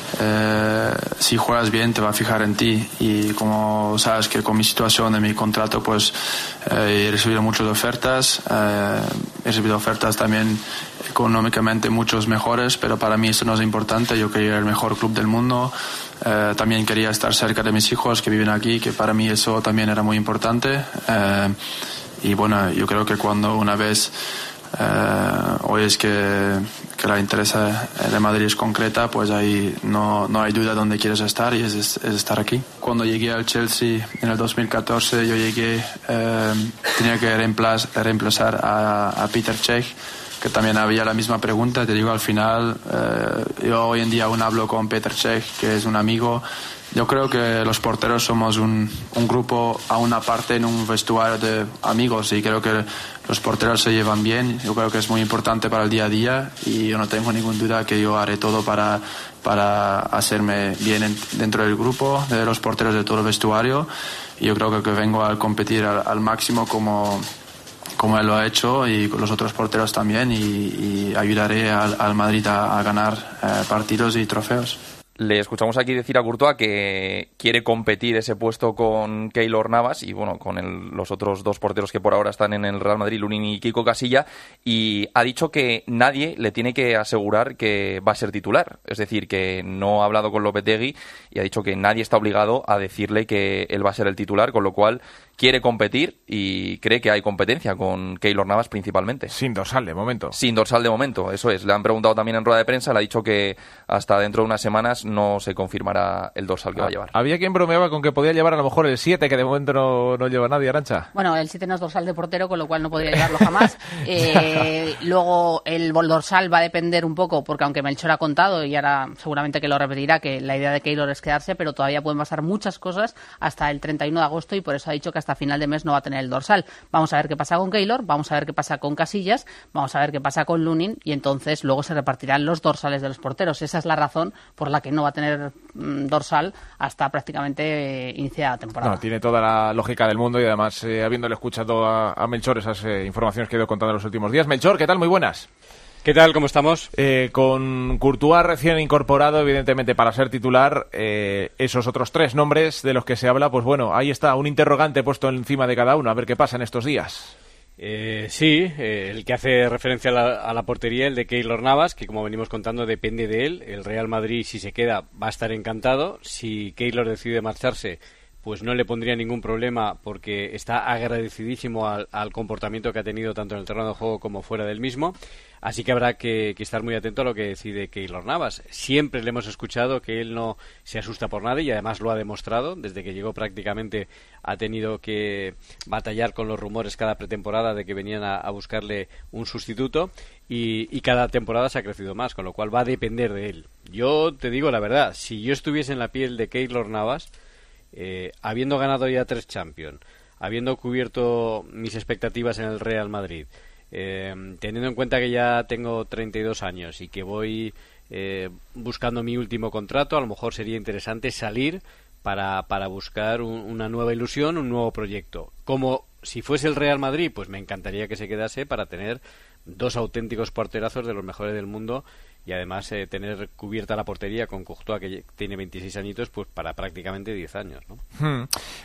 si juegas bien te va a fijar en ti, y como sabes que con mi situación de mi contrato pues he recibido muchas ofertas, he recibido ofertas también económicamente muchos mejores, pero para mí eso no es importante. Yo quería el mejor club del mundo, también quería estar cerca de mis hijos que viven aquí, que para mí eso también era muy importante. Y bueno, yo creo que cuando una vez oyes que la interés de Madrid es concreta, pues ahí no hay duda dónde quieres estar, y es estar aquí. Cuando llegué al Chelsea en el 2014, yo llegué, tenía que reemplazar a Peter Cech, que también había la misma pregunta. Te digo, al final, yo hoy en día aún hablo con Peter Cech, que es un amigo, Yo creo que los porteros somos un grupo a una parte en un vestuario de amigos y creo que los porteros se llevan bien. Yo creo que es muy importante para el día a día y yo no tengo ninguna duda que yo haré todo para hacerme bien dentro del grupo de los porteros de todo el vestuario. Y yo creo que vengo a competir al máximo como él lo ha hecho y con los otros porteros también y ayudaré al Madrid a ganar partidos y trofeos. Le escuchamos aquí decir a Courtois que quiere competir ese puesto con Keylor Navas y bueno, con los otros dos porteros que por ahora están en el Real Madrid, Lunin y Kiko Casilla, y ha dicho que nadie le tiene que asegurar que va a ser titular. Es decir, que no ha hablado con Lopetegui y ha dicho que nadie está obligado a decirle que él va a ser el titular, con lo cual quiere competir y cree que hay competencia con Keylor Navas principalmente. Sin dorsal de momento. Sin dorsal de momento, eso es. Le han preguntado también en rueda de prensa, le ha dicho que hasta dentro de unas semanas no se confirmará el dorsal que va a llevar. Había quien bromeaba con que podía llevar a lo mejor el 7, que de momento no lleva nadie, Arantxa. Bueno, el 7 no es dorsal de portero, con lo cual no podría llevarlo jamás. Luego el dorsal va a depender un poco, porque aunque Melchor ha contado, y ahora seguramente que lo repetirá, que la idea de Keylor es quedarse, pero todavía pueden pasar muchas cosas hasta el 31 de agosto y por eso ha dicho que hasta final de mes no va a tener el dorsal. Vamos a ver qué pasa con Keylor, vamos a ver qué pasa con Casillas, vamos a ver qué pasa con Lunin y entonces luego se repartirán los dorsales de los porteros. Esa es la razón por la que no va a tener dorsal hasta prácticamente iniciada la temporada. No, tiene toda la lógica del mundo y además habiéndole escuchado a Melchor esas informaciones que he ido contando en los últimos días. Melchor, ¿qué tal? Muy buenas. ¿Qué tal? ¿Cómo estamos? Con Courtois recién incorporado, evidentemente, para ser titular, esos otros 3 nombres de los que se habla, pues bueno, ahí está, un interrogante puesto encima de cada uno, a ver qué pasa en estos días. Sí, el que hace referencia a la portería, el de Keylor Navas, que como venimos contando depende de él. El Real Madrid, si se queda, va a estar encantado. Si Keylor decide marcharse, pues no le pondría ningún problema porque está agradecidísimo al comportamiento que ha tenido tanto en el terreno de juego como fuera del mismo. Así que habrá que estar muy atento a lo que decide Keylor Navas. Siempre le hemos escuchado que él no se asusta por nada y además lo ha demostrado. Desde que llegó prácticamente ha tenido que batallar con los rumores cada pretemporada de que venían a buscarle un sustituto y cada temporada se ha crecido más, con lo cual va a depender de él. Yo te digo la verdad, si yo estuviese en la piel de Keylor Navas, habiendo ganado ya 3 Champions, habiendo cubierto mis expectativas en el Real Madrid, teniendo en cuenta que ya tengo 32 años y que voy buscando mi último contrato, a lo mejor sería interesante salir para buscar una nueva ilusión, un nuevo proyecto. Como si fuese el Real Madrid, pues me encantaría que se quedase para tener 2 auténticos porterazos de los mejores del mundo y además tener cubierta la portería con Courtois, que tiene 26 añitos, pues para prácticamente 10 años, ¿no?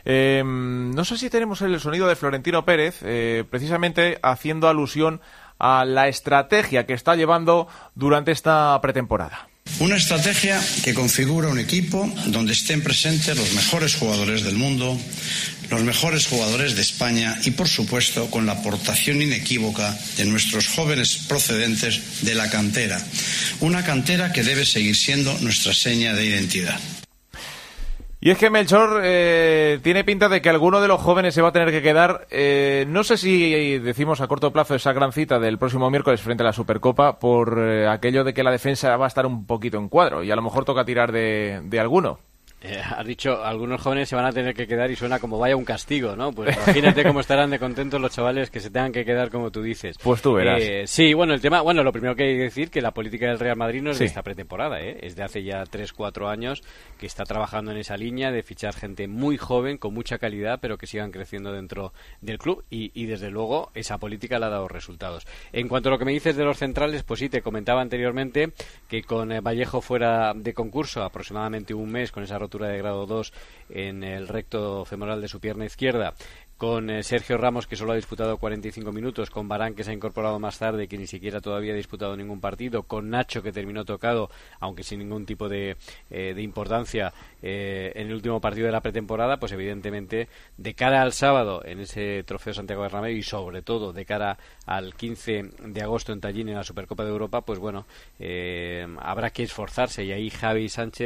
No sé si tenemos el sonido de Florentino Pérez, precisamente haciendo alusión a la estrategia que está llevando durante esta pretemporada. Una estrategia que configura un equipo donde estén presentes los mejores jugadores del mundo, los mejores jugadores de España y, por supuesto, con la aportación inequívoca de nuestros jóvenes procedentes de la cantera. Una cantera que debe seguir siendo nuestra seña de identidad. Y es que Melchor tiene pinta de que alguno de los jóvenes se va a tener que quedar. No sé si decimos a corto plazo esa gran cita del próximo miércoles frente a la Supercopa por aquello de que la defensa va a estar un poquito en cuadro y a lo mejor toca tirar de alguno. Has dicho, algunos jóvenes se van a tener que quedar y suena como vaya un castigo, ¿no? Pues imagínate cómo estarán de contentos los chavales que se tengan que quedar como tú dices. Pues tú verás. Sí, bueno, lo primero que hay que decir que la política del Real Madrid no es de esta pretemporada, es de hace ya 3-4 años que está trabajando en esa línea de fichar gente muy joven, con mucha calidad, pero que sigan creciendo dentro del club y desde luego esa política le ha dado resultados. En cuanto a lo que me dices de los centrales, pues sí, te comentaba anteriormente que con Vallejo fuera de concurso aproximadamente un mes con esa rotura de grado 2 en el recto femoral de su pierna izquierda, con Sergio Ramos, que solo ha disputado 45 minutos, con Varane, que se ha incorporado más tarde, que ni siquiera todavía ha disputado ningún partido, con Nacho, que terminó tocado, aunque sin ningún tipo de importancia en el último partido de la pretemporada, pues evidentemente de cara al sábado en ese Trofeo Santiago Bernabéu y sobre todo de cara al 15 de agosto en Tallinn en la Supercopa de Europa, pues bueno, habrá que esforzarse y ahí Javi Sánchez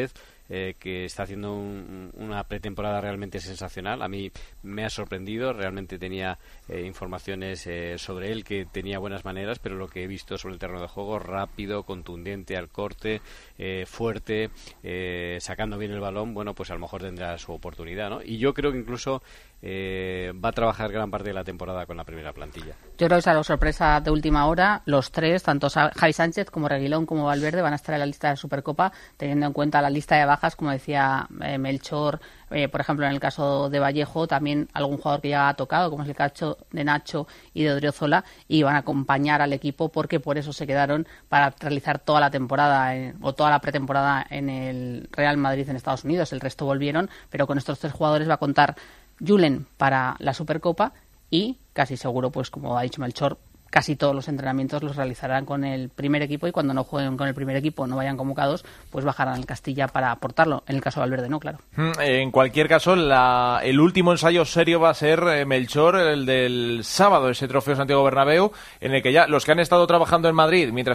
que está haciendo una pretemporada realmente sensacional. A mí me ha sorprendido, realmente tenía informaciones sobre él que tenía buenas maneras, pero lo que he visto sobre el terreno de juego, rápido, contundente al corte, fuerte, sacando bien el balón, bueno, pues a lo mejor tendrá su oportunidad, ¿no? Y yo creo que incluso va a trabajar gran parte de la temporada con la primera plantilla. Yo creo que es la sorpresa de última hora. Los tres, tanto Javi Sánchez como Reguilón como Valverde, van a estar en la lista de la Supercopa, teniendo en cuenta la lista de bajas, como decía Melchor, por ejemplo, en el caso de Vallejo, también algún jugador que ya ha tocado, como es el caso de Nacho y de Odriozola, y van a acompañar al equipo porque por eso se quedaron para realizar toda la temporada o toda la pretemporada en el Real Madrid en Estados Unidos. El resto volvieron, pero con estos tres jugadores va a contar Julen para la Supercopa y casi seguro, pues como ha dicho Melchor, casi todos los entrenamientos los realizarán con el primer equipo, y cuando no jueguen con el primer equipo, no vayan convocados, pues bajarán al Castilla para aportarlo. En el caso de Valverde no, claro. En cualquier caso, el último ensayo serio va a ser, Melchor, el del sábado, ese Trofeo Santiago Bernabéu, en el que ya los que han estado trabajando en Madrid, mientras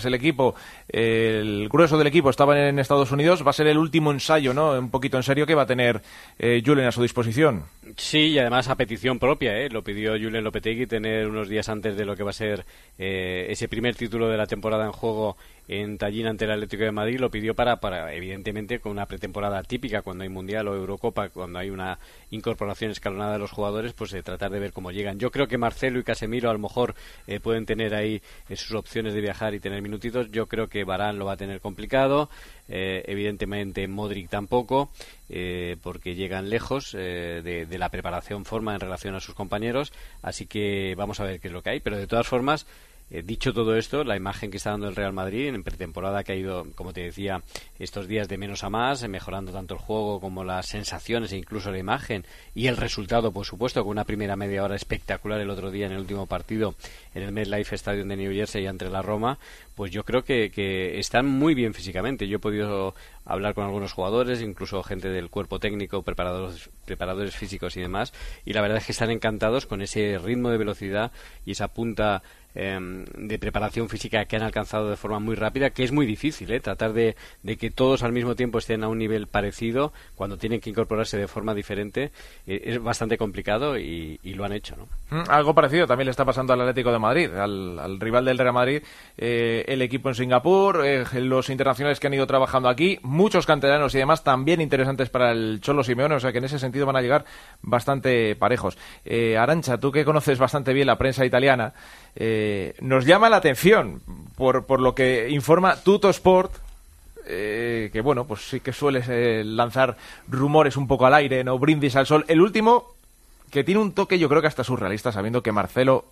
el grueso del equipo estaba en Estados Unidos, va a ser el último ensayo, ¿no? Un poquito en serio, que va a tener Julen a su disposición. Sí, y además a petición propia, lo pidió Julen Lopetegui, tener unos días antes de lo que va a ser ese primer título de la temporada en juego en Tallin ante el Atlético de Madrid. Lo pidió para evidentemente, con una pretemporada típica, cuando hay Mundial o Eurocopa, cuando hay una incorporación escalonada de los jugadores, pues tratar de ver cómo llegan. Yo creo que Marcelo y Casemiro a lo mejor pueden tener ahí sus opciones de viajar y tener minutitos. Yo creo que Varane lo va a tener complicado, evidentemente Modric tampoco, porque llegan lejos de la preparación forma en relación a sus compañeros, así que vamos a ver qué es lo que hay, pero de todas formas, dicho todo esto, la imagen que está dando el Real Madrid en pretemporada, que ha ido, como te decía, estos días de menos a más, mejorando tanto el juego como las sensaciones e incluso la imagen y el resultado, por supuesto, con una primera media hora espectacular el otro día en el último partido en el MetLife Stadium de New Jersey ante la Roma, pues yo creo que están muy bien físicamente. Yo he podido hablar con algunos jugadores, incluso gente del cuerpo técnico, preparadores físicos y demás, y la verdad es que están encantados con ese ritmo de velocidad y esa punta de preparación física que han alcanzado de forma muy rápida, que es muy difícil, tratar de que todos al mismo tiempo estén a un nivel parecido cuando tienen que incorporarse de forma diferente, es bastante complicado y lo han hecho, ¿no? Algo parecido también le está pasando al Atlético de Madrid, al rival del Real Madrid, el equipo en Singapur, los internacionales que han ido trabajando aquí, muchos canteranos y demás también interesantes para el Cholo Simeone, o sea que en ese sentido van a llegar bastante parejos. Arantxa, tú que conoces bastante bien la prensa italiana, nos llama la atención por lo que informa Tuttosport, que bueno, pues sí que sueles lanzar rumores un poco al aire, no brindis al sol. El último, que tiene un toque yo creo que hasta surrealista, sabiendo que Marcelo,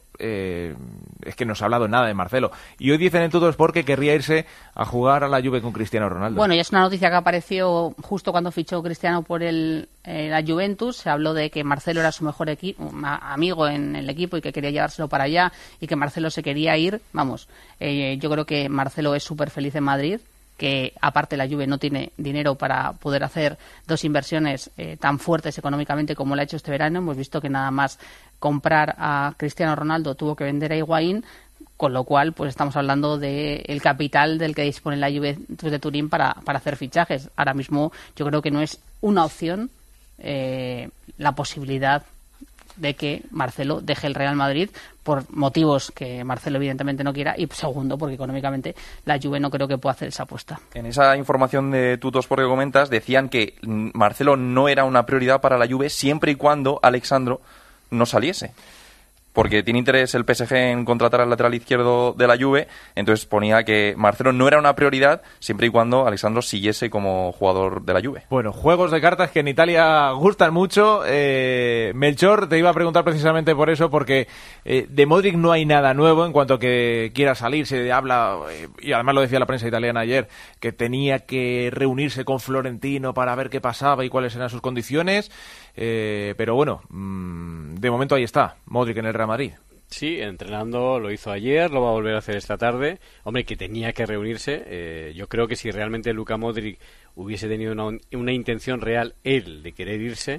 es que no se ha hablado nada de Marcelo, y hoy dicen en Tuttosport que querría irse a jugar a la Juve con Cristiano Ronaldo. Bueno, y es una noticia que apareció justo cuando fichó Cristiano por la Juventus. Se habló de que Marcelo era su mejor amigo en el equipo y que quería llevárselo para allá y que Marcelo se quería ir. Vamos, yo creo que Marcelo es súper feliz en Madrid, que aparte la Juve no tiene dinero para poder hacer dos inversiones tan fuertes económicamente como lo ha hecho este verano. Hemos visto que nada más comprar a Cristiano Ronaldo tuvo que vender a Higuaín, con lo cual pues estamos hablando del capital del que dispone la Juventus de Turín para hacer fichajes. Ahora mismo yo creo que no es una opción la posibilidad de que Marcelo deje el Real Madrid, por motivos que Marcelo evidentemente no quiera, y segundo, porque económicamente la Juve no creo que pueda hacer esa apuesta. En esa información de Tuttosport que comentas, decían que Marcelo no era una prioridad para la Juve siempre y cuando Alexandro no saliese, porque tiene interés el PSG en contratar al lateral izquierdo de la Juve. Entonces ponía que Marcelo no era una prioridad siempre y cuando Alexandro siguiese como jugador de la Juve. Bueno, juegos de cartas que en Italia gustan mucho. Melchor, te iba a preguntar precisamente por eso, porque de Modric no hay nada nuevo en cuanto que quiera salir. Se habla, y además lo decía la prensa italiana ayer, que tenía que reunirse con Florentino para ver qué pasaba y cuáles eran sus condiciones. Pero bueno, de momento ahí está, Modric en el Real Madrid. Sí, entrenando, lo hizo ayer, lo va a volver a hacer esta tarde. Hombre, que tenía que reunirse. Yo creo que si realmente Luka Modric hubiese tenido una intención real, él, de querer irse,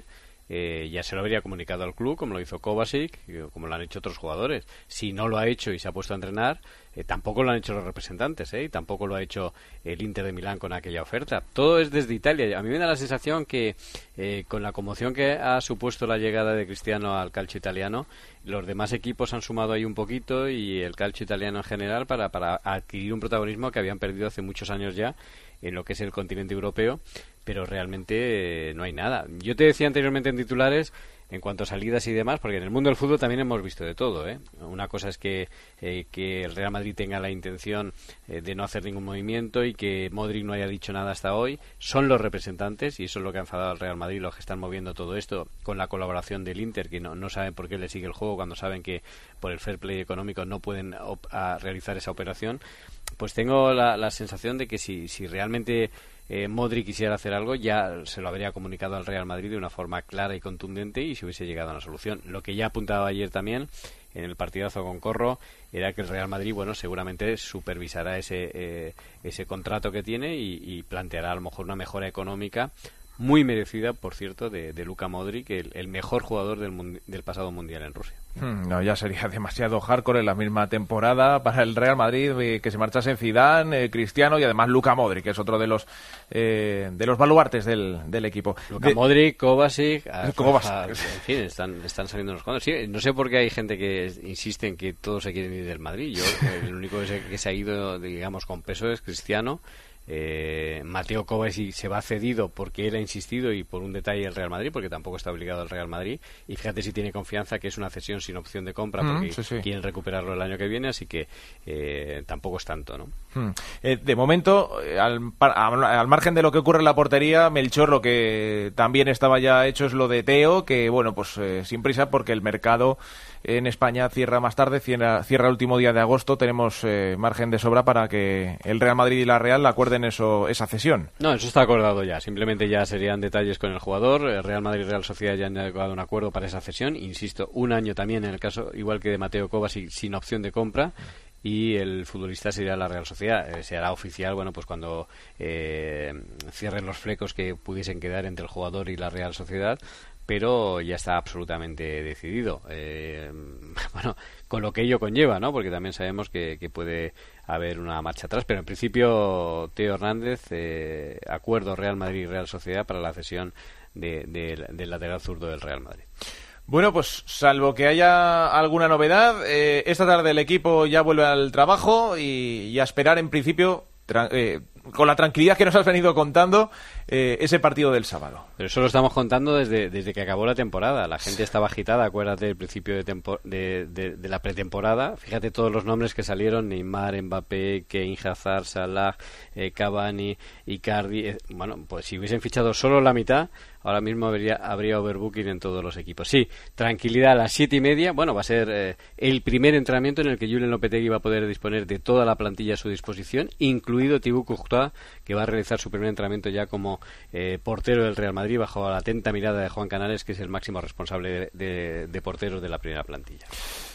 ya se lo habría comunicado al club, como lo hizo Kovacic, como lo han hecho otros jugadores. Si no lo ha hecho y se ha puesto a entrenar, tampoco lo han hecho los representantes, y tampoco lo ha hecho el Inter de Milán con aquella oferta. Todo es desde Italia. A mí me da la sensación que con la conmoción que ha supuesto la llegada de Cristiano al calcio italiano, los demás equipos han sumado ahí un poquito, y el calcio italiano en general, para adquirir un protagonismo que habían perdido hace muchos años ya en lo que es el continente europeo, pero realmente no hay nada. Yo te decía anteriormente en titulares, en cuanto a salidas y demás, porque en el mundo del fútbol también hemos visto de todo, Una cosa es que el Real Madrid tenga la intención de no hacer ningún movimiento y que Modric no haya dicho nada hasta hoy. Son los representantes, y eso es lo que ha enfadado al Real Madrid, los que están moviendo todo esto, con la colaboración del Inter, que no saben por qué le sigue el juego cuando saben que por el fair play económico no pueden realizar esa operación. Pues tengo la sensación de que si realmente Modric quisiera hacer algo, ya se lo habría comunicado al Real Madrid de una forma clara y contundente, y se hubiese llegado a una solución. Lo que ya apuntaba ayer también en el partidazo con Corro era que el Real Madrid, seguramente supervisará ese contrato que tiene y planteará a lo mejor una mejora económica muy merecida, por cierto, de Luka Modric, el mejor jugador del pasado Mundial en Rusia. No, ya sería demasiado hardcore en la misma temporada para el Real Madrid que se marchasen Zidane, Cristiano y además Luka Modric, que es otro de los baluartes del equipo. Luka Modric, Kovacic, en fin, están saliendo unos cuantos. Sí, no sé por qué hay gente que insiste en que todos se quieren ir del Madrid. El único que se ha ido, digamos, con peso es Cristiano. Mateo Kovacic se va cedido porque él ha insistido y por un detalle el Real Madrid, porque tampoco está obligado el Real Madrid, y fíjate si tiene confianza que es una cesión sin opción de compra, porque quieren recuperarlo el año que viene, así que tampoco es tanto, ¿no? De momento, al margen de lo que ocurre en la portería, Melchor, lo que también estaba ya hecho es lo de Teo, que sin prisa, porque el mercado en España cierra más tarde, cierra el último día de agosto. Tenemos margen de sobra para que el Real Madrid y la Real acuerden esa cesión. No, eso está acordado ya. Simplemente ya serían detalles con el jugador. El Real Madrid y Real Sociedad ya han llegado a un acuerdo para esa cesión. Insisto, un año también en el caso, igual que de Mateo Kovacic, sin opción de compra. Y el futbolista sería la Real Sociedad. Se hará oficial, pues cuando cierren los flecos que pudiesen quedar entre el jugador y la Real Sociedad, pero ya está absolutamente decidido. Con lo que ello conlleva, ¿no? Porque también sabemos que puede haber una marcha atrás, pero en principio Teo Hernández, acuerdo Real Madrid y Real Sociedad para la cesión del lateral zurdo del Real Madrid. Salvo que haya alguna novedad, esta tarde el equipo ya vuelve al trabajo y a esperar en principio, con la tranquilidad que nos has venido contando, ese partido del sábado. Pero eso lo estamos contando desde que acabó la temporada. La gente estaba agitada, acuérdate del principio de la pretemporada. Fíjate todos los nombres que salieron: Neymar, Mbappé, Kane, Hazard, Salah, Cavani, Icardi. Pues si hubiesen fichado solo la mitad, ahora mismo habría overbooking en todos los equipos. Sí, tranquilidad a las 7:30. Va a ser el primer entrenamiento en el que Julen Lopetegui va a poder disponer de toda la plantilla a su disposición, incluido Thibaut Courtois, que va a realizar su primer entrenamiento ya como portero del Real Madrid, bajo la atenta mirada de Juan Canales, que es el máximo responsable de porteros de la primera plantilla.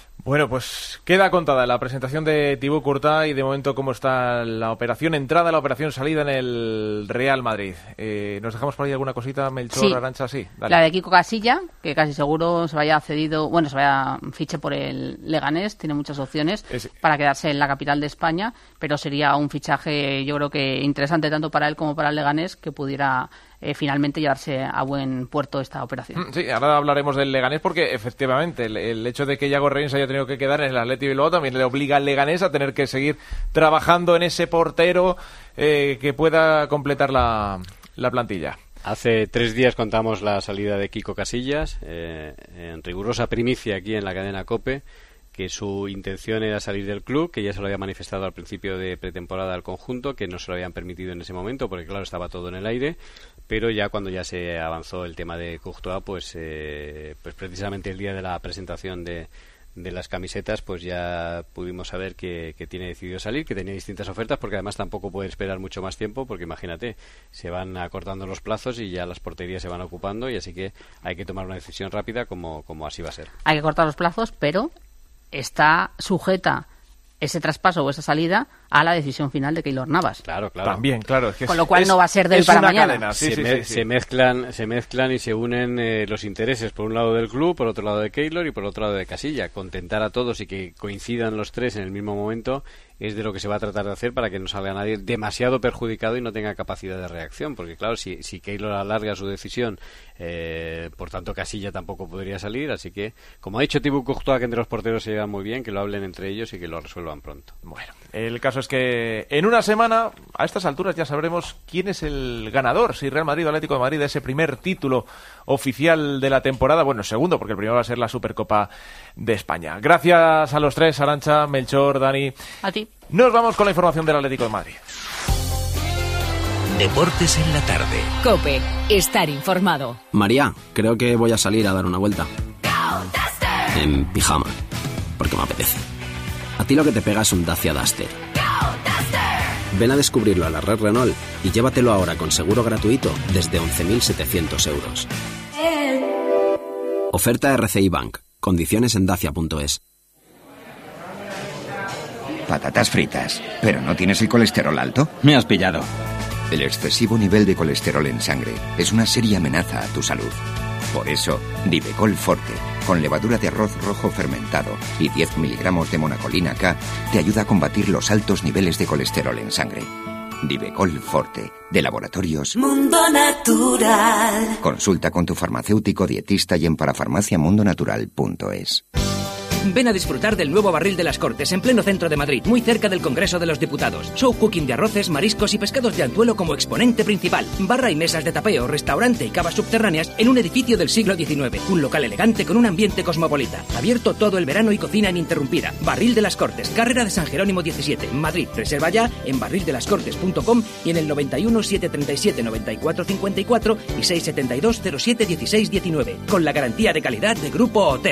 Queda contada la presentación de Thibaut Courtois y de momento cómo está la operación entrada, la operación salida en el Real Madrid. ¿Nos dejamos por ahí alguna cosita, Melchor, sí. Arantxa? Sí, dale. La de Kiko Casilla, que casi seguro se vaya fiche por el Leganés, tiene muchas opciones para quedarse en la capital de España, pero sería un fichaje, yo creo que interesante tanto para él como para el Leganés, que pudiera finalmente llevarse a buen puerto esta operación. Sí, ahora hablaremos del Leganés, porque efectivamente el hecho de que Yago Reyes haya tenido que quedar en el Athletic Bilbao también le obliga al Leganés a tener que seguir trabajando en ese portero que pueda completar la plantilla. Hace 3 días contamos la salida de Kiko Casillas, en rigurosa primicia aquí en la cadena COPE, que su intención era salir del club, que ya se lo había manifestado al principio de pretemporada al conjunto, que no se lo habían permitido en ese momento, porque claro, estaba todo en el aire, pero ya cuando ya se avanzó el tema de Courtois, pues precisamente el día de la presentación de las camisetas, pues ya pudimos saber que tiene decidido salir, que tenía distintas ofertas, porque además tampoco puede esperar mucho más tiempo, porque imagínate, se van acortando los plazos y ya las porterías se van ocupando, y así que hay que tomar una decisión rápida como así va a ser. Hay que cortar los plazos, pero está sujeta ese traspaso o esa salida a la decisión final de Keylor Navas. Claro. También, claro. Es que con lo cual no va a ser de hoy para mañana. Cadena. Se mezclan y se unen los intereses, por un lado del club, por otro lado de Keylor y por otro lado de Casilla. Contentar a todos y que coincidan los tres en el mismo momento es de lo que se va a tratar de hacer para que no salga nadie demasiado perjudicado y no tenga capacidad de reacción, porque claro, si Keylor alarga su decisión, por tanto Casilla tampoco podría salir, así que, como ha dicho Thibaut Courtois, que entre los porteros se llevan muy bien, que lo hablen entre ellos y que lo resuelvan pronto. Bueno, el caso es que en una semana, a estas alturas ya sabremos quién es el ganador, si Real Madrid o Atlético de Madrid, de ese primer título oficial de la temporada, bueno, segundo, porque el primero va a ser la Supercopa de España. Gracias a los tres, Arantxa, Melchor, Dani. A ti. Nos vamos con la información del Atlético de Madrid. Deportes en la tarde. COPE. Estar informado. María, creo que voy a salir a dar una vuelta. En pijama, porque me apetece. A ti lo que te pega es un Dacia Duster. Ven a descubrirlo a la red Renault y llévatelo ahora con seguro gratuito desde 11.700 euros. Oferta RCI Bank. Condiciones en dacia.es. Patatas fritas. ¿Pero no tienes el colesterol alto? Me has pillado. El excesivo nivel de colesterol en sangre es una seria amenaza a tu salud. Por eso, Divecol Forte, con levadura de arroz rojo fermentado y 10 miligramos de monacolina K, te ayuda a combatir los altos niveles de colesterol en sangre. Divecol Forte, de Laboratorios Mundo Natural. Consulta con tu farmacéutico dietista y en parafarmaciamundonatural.es. Ven a disfrutar del nuevo Barril de las Cortes en pleno centro de Madrid, muy cerca del Congreso de los Diputados. Show cooking de arroces, mariscos y pescados de anzuelo como exponente principal. Barra y mesas de tapeo, restaurante y cavas subterráneas en un edificio del siglo XIX. Un local elegante con un ambiente cosmopolita. Abierto todo el verano y cocina ininterrumpida. Barril de las Cortes, carrera de San Jerónimo 17, Madrid. Reserva ya en barrildelascortes.com y en el 91 737 94 54 y 672 07 16 19. Con la garantía de calidad de Grupo Oter.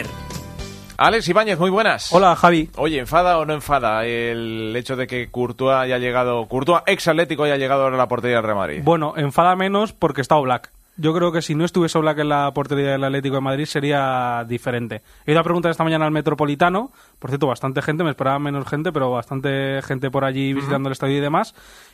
Alex Ibáñez, muy buenas. Hola, Javi. Oye, ¿enfada o no enfada el hecho de que Courtois haya llegado, Courtois ex Atlético, haya llegado ahora a la portería del Real Madrid? Bueno, enfada menos porque está Oblak. Yo creo que si no estuviese Oblak en la portería del Atlético de Madrid sería diferente. He ido a preguntar esta mañana al Metropolitano, por cierto, bastante gente, me esperaba menos gente, pero bastante gente por allí visitando el estadio y demás.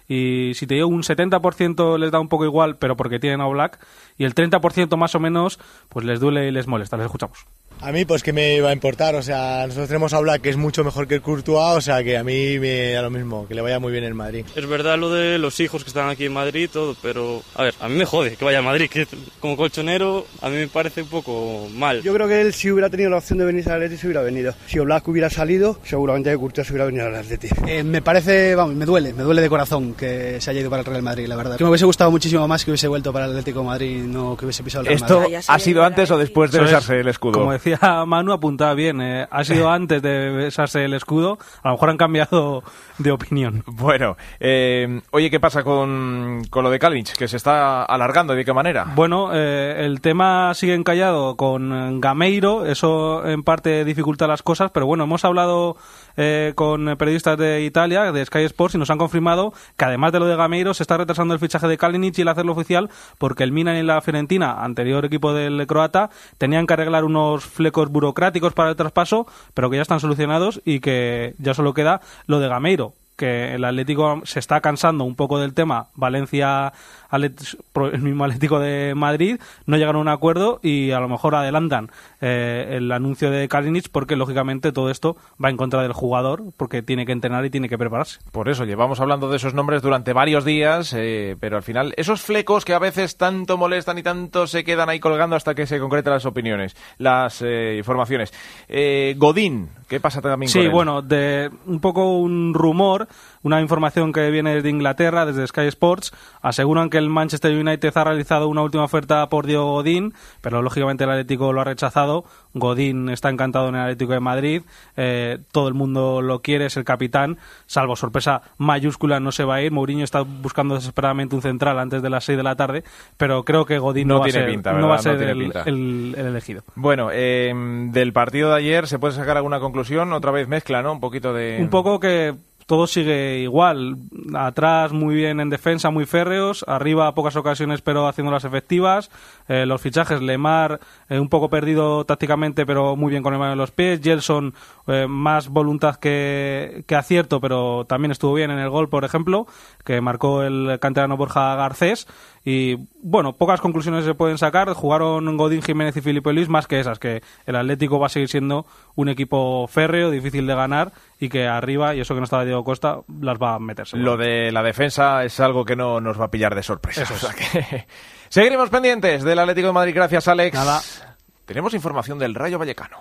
Y si te digo un 70% les da un poco igual, pero porque tienen a Oblak, y el 30% más o menos pues les duele y les molesta. Les escuchamos. A mí, pues, ¿qué me va a importar? O sea, nosotros tenemos a Oblak, que es mucho mejor que el Courtois, o sea, que a mí me da lo mismo, que le vaya muy bien en Madrid. Es verdad lo de los hijos que están aquí en Madrid y todo, pero, a ver, a mí me jode que vaya a Madrid, que como colchonero a mí me parece un poco mal. Yo creo que él, si hubiera tenido la opción de venirse al Atleti, se hubiera venido. Si Oblak hubiera salido, seguramente que Courtois se hubiera venido al Atleti. Me parece, vamos, me duele de corazón que se haya ido para el Real Madrid, la verdad. Que me hubiese gustado muchísimo más que hubiese vuelto para el Atlético de Madrid, no que hubiese pisado el Real Madrid. ¿Esto ha sido antes o después de besarse el escudo? Como decía Manu, apuntaba bien, ha sido antes de besarse el escudo, a lo mejor han cambiado de opinión. Bueno, oye, ¿qué pasa con lo de Kalinic, que se está alargando? ¿De qué manera? Bueno, el tema sigue encallado con Gameiro, eso en parte dificulta las cosas, pero bueno, hemos hablado con periodistas de Italia, de Sky Sports, y nos han confirmado que además de lo de Gameiro se está retrasando el fichaje de Kalinic y el hacerlo oficial porque el Milan y la Fiorentina, anterior equipo del croata, tenían que arreglar unos flecos burocráticos para el traspaso, pero que ya están solucionados y que ya solo queda lo de Gameiro, que el Atlético se está cansando un poco del tema. Valencia, el mismo Atlético de Madrid, no llegaron a un acuerdo y a lo mejor adelantan el anuncio de Kalinic porque lógicamente todo esto va en contra del jugador porque tiene que entrenar y tiene que prepararse. Por eso llevamos hablando de esos nombres durante varios días, pero al final esos flecos que a veces tanto molestan y tanto se quedan ahí colgando hasta que se concretan las opiniones, las informaciones. Godín, ¿qué pasa también con él? Sí, bueno, de un poco un rumor, una información que viene de Inglaterra, desde Sky Sports, aseguran que el Manchester United ha realizado una última oferta por Diego Godín, pero lógicamente el Atlético lo ha rechazado. Godín está encantado en el Atlético de Madrid, todo el mundo lo quiere, es el capitán, salvo sorpresa mayúscula no se va a ir. Mourinho está buscando desesperadamente un central antes de las 6 de la tarde, pero creo que Godín no va a ser el elegido. Bueno, del partido de ayer, ¿se puede sacar alguna conclusión? Otra vez mezcla, ¿no? Un poquito de... Un poco que todo sigue igual. Atrás muy bien en defensa, muy férreos, arriba pocas ocasiones pero haciéndolas efectivas. Los fichajes, Lemar un poco perdido tácticamente pero muy bien con el balón en los pies, Gelson más voluntad que acierto, pero también estuvo bien en el gol, por ejemplo, que marcó el canterano Borja Garcés. Y bueno, pocas conclusiones se pueden sacar. Jugaron Godín, Jiménez y Filipe Luis, más que esas, que el Atlético va a seguir siendo un equipo férreo, difícil de ganar, y que arriba, y eso que no estaba Diego Costa, las va a meter seguro. Lo de la defensa es algo que no nos va a pillar de sorpresa. Eso es. O sea que... Seguiremos pendientes del Atlético de Madrid. Gracias, Alex. Nada. Tenemos información del Rayo Vallecano.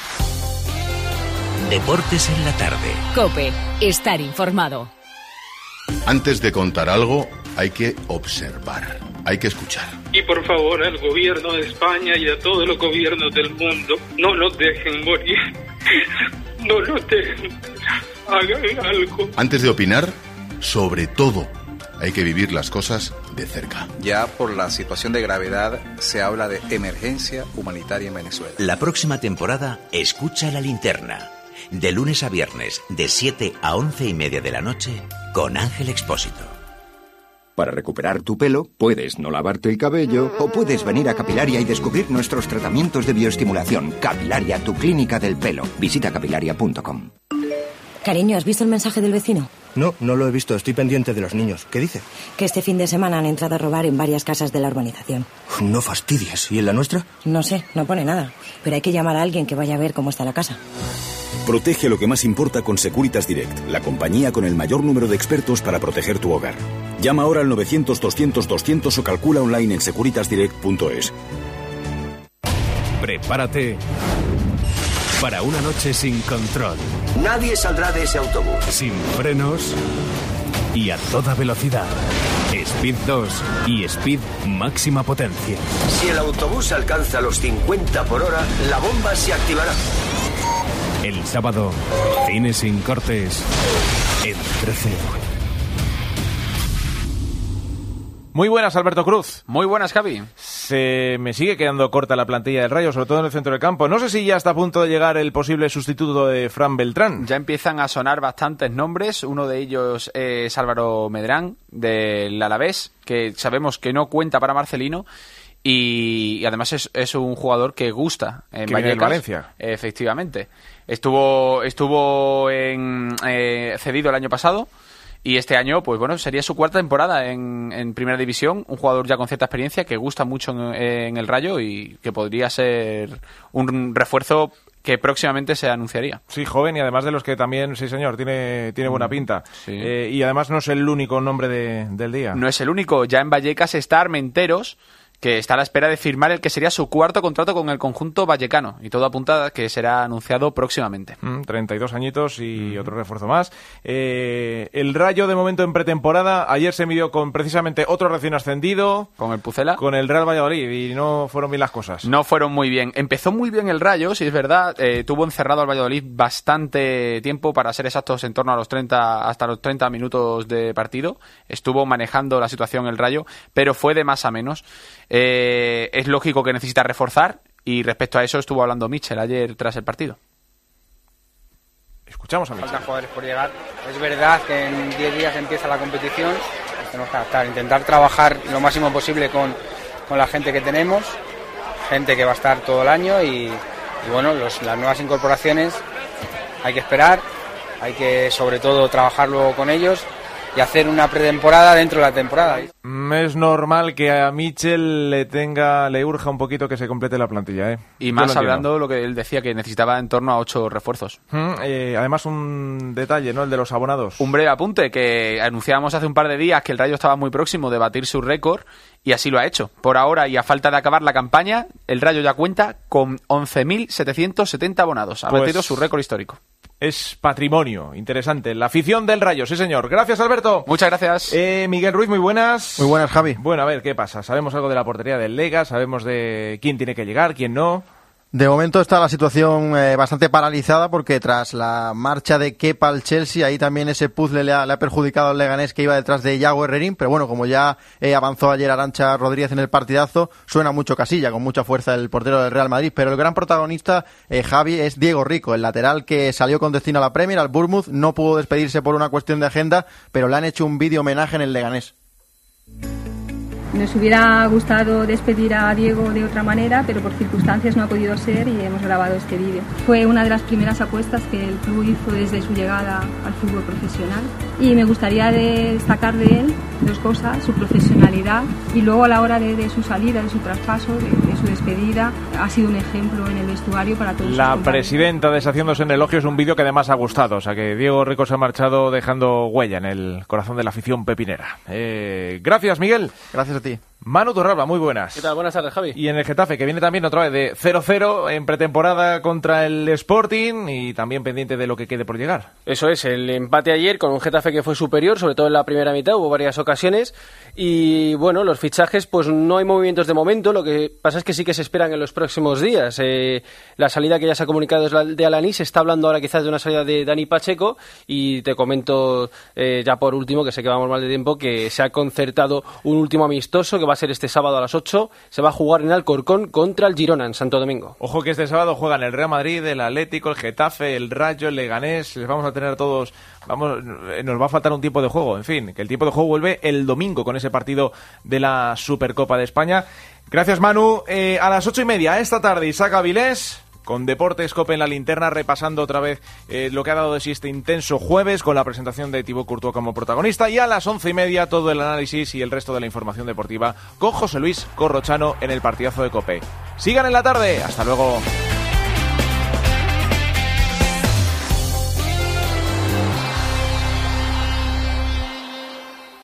Deportes en la tarde. COPE. Estar informado. Antes de contar algo, hay que observar, hay que escuchar. Y por favor, al gobierno de España y a todos los gobiernos del mundo, no nos dejen morir. No nos dejen. Hagan algo. Antes de opinar, sobre todo, hay que vivir las cosas de cerca. Ya por la situación de gravedad se habla de emergencia humanitaria en Venezuela. La próxima temporada, escucha La Linterna. De lunes a viernes, de 7 a 11:30 de la noche, con Ángel Expósito. Para recuperar tu pelo, puedes no lavarte el cabello o puedes venir a Capilaria y descubrir nuestros tratamientos de bioestimulación. Capilaria, tu clínica del pelo. Visita capilaria.com. Cariño, ¿has visto el mensaje del vecino? No, no lo he visto. Estoy pendiente de los niños. ¿Qué dice? Que este fin de semana han entrado a robar en varias casas de la urbanización. No fastidies. ¿Y en la nuestra? No sé, no pone nada. Pero hay que llamar a alguien que vaya a ver cómo está la casa. Protege lo que más importa con Securitas Direct, la compañía con el mayor número de expertos para proteger tu hogar. Llama ahora al 900-200-200 o calcula online en securitasdirect.es. Prepárate para una noche sin control. Nadie saldrá de ese autobús. Sin frenos y a toda velocidad. Speed 2 y Speed máxima potencia. Si el autobús alcanza los 50 por hora, la bomba se activará. El sábado, cine sin cortes en 13. Muy buenas, Alberto Cruz. Muy buenas, Javi. Se me sigue quedando corta la plantilla del Rayo, sobre todo en el centro del campo. No sé si ya está a punto de llegar el posible sustituto de Fran Beltrán. Ya empiezan a sonar bastantes nombres. Uno de ellos es Álvaro Medrán, del Alavés, que sabemos que no cuenta para Marcelino. Y además es un jugador que gusta en que Vallecas. Viene en Valencia. Efectivamente. Estuvo cedido el año pasado. Y este año, pues bueno, sería su cuarta temporada en Primera División. Un jugador ya con cierta experiencia que gusta mucho en el Rayo y que podría ser un refuerzo que próximamente se anunciaría. Sí, joven y además de los que también, sí señor, tiene buena pinta. Sí. Y además no es el único nombre del día. No es el único. Ya en Vallecas está Armenteros, que está a la espera de firmar el que sería su cuarto contrato con el conjunto vallecano. Y todo apunta a que será anunciado próximamente. 32 añitos y otro refuerzo más. El Rayo, de momento, en pretemporada. Ayer se midió con precisamente otro recién ascendido. Con el Pucela. Con el Real Valladolid. Y no fueron bien las cosas. No fueron muy bien. Empezó muy bien el Rayo, si es verdad. Tuvo encerrado al Valladolid bastante tiempo, para ser exactos, en torno a hasta los 30 minutos de partido. Estuvo manejando la situación el Rayo, pero fue de más a menos. Es lógico que necesita reforzar, y respecto a eso estuvo hablando Michel ayer tras el partido. Escuchamos a Michel. Faltan jugadores por llegar. Es verdad que en 10 días empieza la competición. Pues tenemos que adaptar, intentar trabajar lo máximo posible con la gente que tenemos, gente que va a estar todo el año y bueno, las nuevas incorporaciones hay que esperar, hay que sobre todo trabajar luego con ellos y hacer una pretemporada dentro de la temporada. Es normal que a Michel le urja un poquito que se complete la plantilla, ¿eh? Y más hablando lo que él decía, que necesitaba en torno a 8 refuerzos. Además, un detalle, ¿no? El de los abonados. Un breve apunte, que anunciábamos hace un par de días que el Rayo estaba muy próximo de batir su récord, y así lo ha hecho. Por ahora, y a falta de acabar la campaña, el Rayo ya cuenta con 11.770 abonados. Ha batido su récord histórico. Es patrimonio, interesante. La afición del Rayo, sí señor. Gracias, Alberto. Muchas gracias. Miguel Ruiz, muy buenas. Muy buenas, Javi. Bueno, a ver, ¿qué pasa? Sabemos algo de la portería del Lega, sabemos de quién tiene que llegar, quién no. De momento está la situación bastante paralizada porque tras la marcha de Kepa al Chelsea, ahí también ese puzzle le ha perjudicado al Leganés, que iba detrás de Yago Herrerín, pero bueno, como ya avanzó ayer Arantxa Rodríguez en el partidazo, suena mucho Casilla, con mucha fuerza el portero del Real Madrid, pero el gran protagonista, Javi, es Diego Rico, el lateral que salió con destino a la Premier, al Bournemouth, no pudo despedirse por una cuestión de agenda, pero le han hecho un vídeo homenaje en el Leganés. Nos hubiera gustado despedir a Diego de otra manera, pero por circunstancias no ha podido ser y hemos grabado este vídeo. Fue una de las primeras apuestas que el club hizo desde su llegada al fútbol profesional y me gustaría destacar de él dos cosas: su profesionalidad y luego a la hora de su salida, de su traspaso, de su despedida, ha sido un ejemplo en el vestuario para todos. La presidenta deshaciéndose en elogios, un vídeo que además ha gustado, o sea que Diego Rico se ha marchado dejando huella en el corazón de la afición pepinera. Gracias, Miguel. Gracias a ti. Manu Torralba, muy buenas. ¿Qué tal? Buenas tardes, Javi. Y en el Getafe, que viene también otra vez de 0-0 en pretemporada contra el Sporting y también pendiente de lo que quede por llegar. Eso es, el empate ayer con un Getafe que fue superior, sobre todo en la primera mitad, hubo varias ocasiones y bueno, los fichajes pues no hay movimientos de momento, lo que pasa es que sí que se esperan en los próximos días. La salida que ya se ha comunicado es la de Alaní, se está hablando ahora quizás de una salida de Dani Pacheco y te comento ya por último, que sé que vamos mal de tiempo, que se ha concertado un último amistoso que va a ser este sábado a las 8, se va a jugar en Alcorcón contra el Girona en Santo Domingo. Ojo que este sábado juegan el Real Madrid, el Atlético, el Getafe, el Rayo, el Leganés, les vamos a tener todos, nos va a faltar un tiempo de juego, en fin, que el tiempo de juego vuelve el domingo con ese partido de la Supercopa de España. Gracias, Manu. A las 8:30 esta tarde, Isaac Avilés con Deportes COPE en la linterna, repasando otra vez lo que ha dado de sí este intenso jueves con la presentación de Thibaut Courtois como protagonista, y a las 11:30 todo el análisis y el resto de la información deportiva con José Luis Corrochano en el partidazo de COPE. Sigan en la tarde, hasta luego.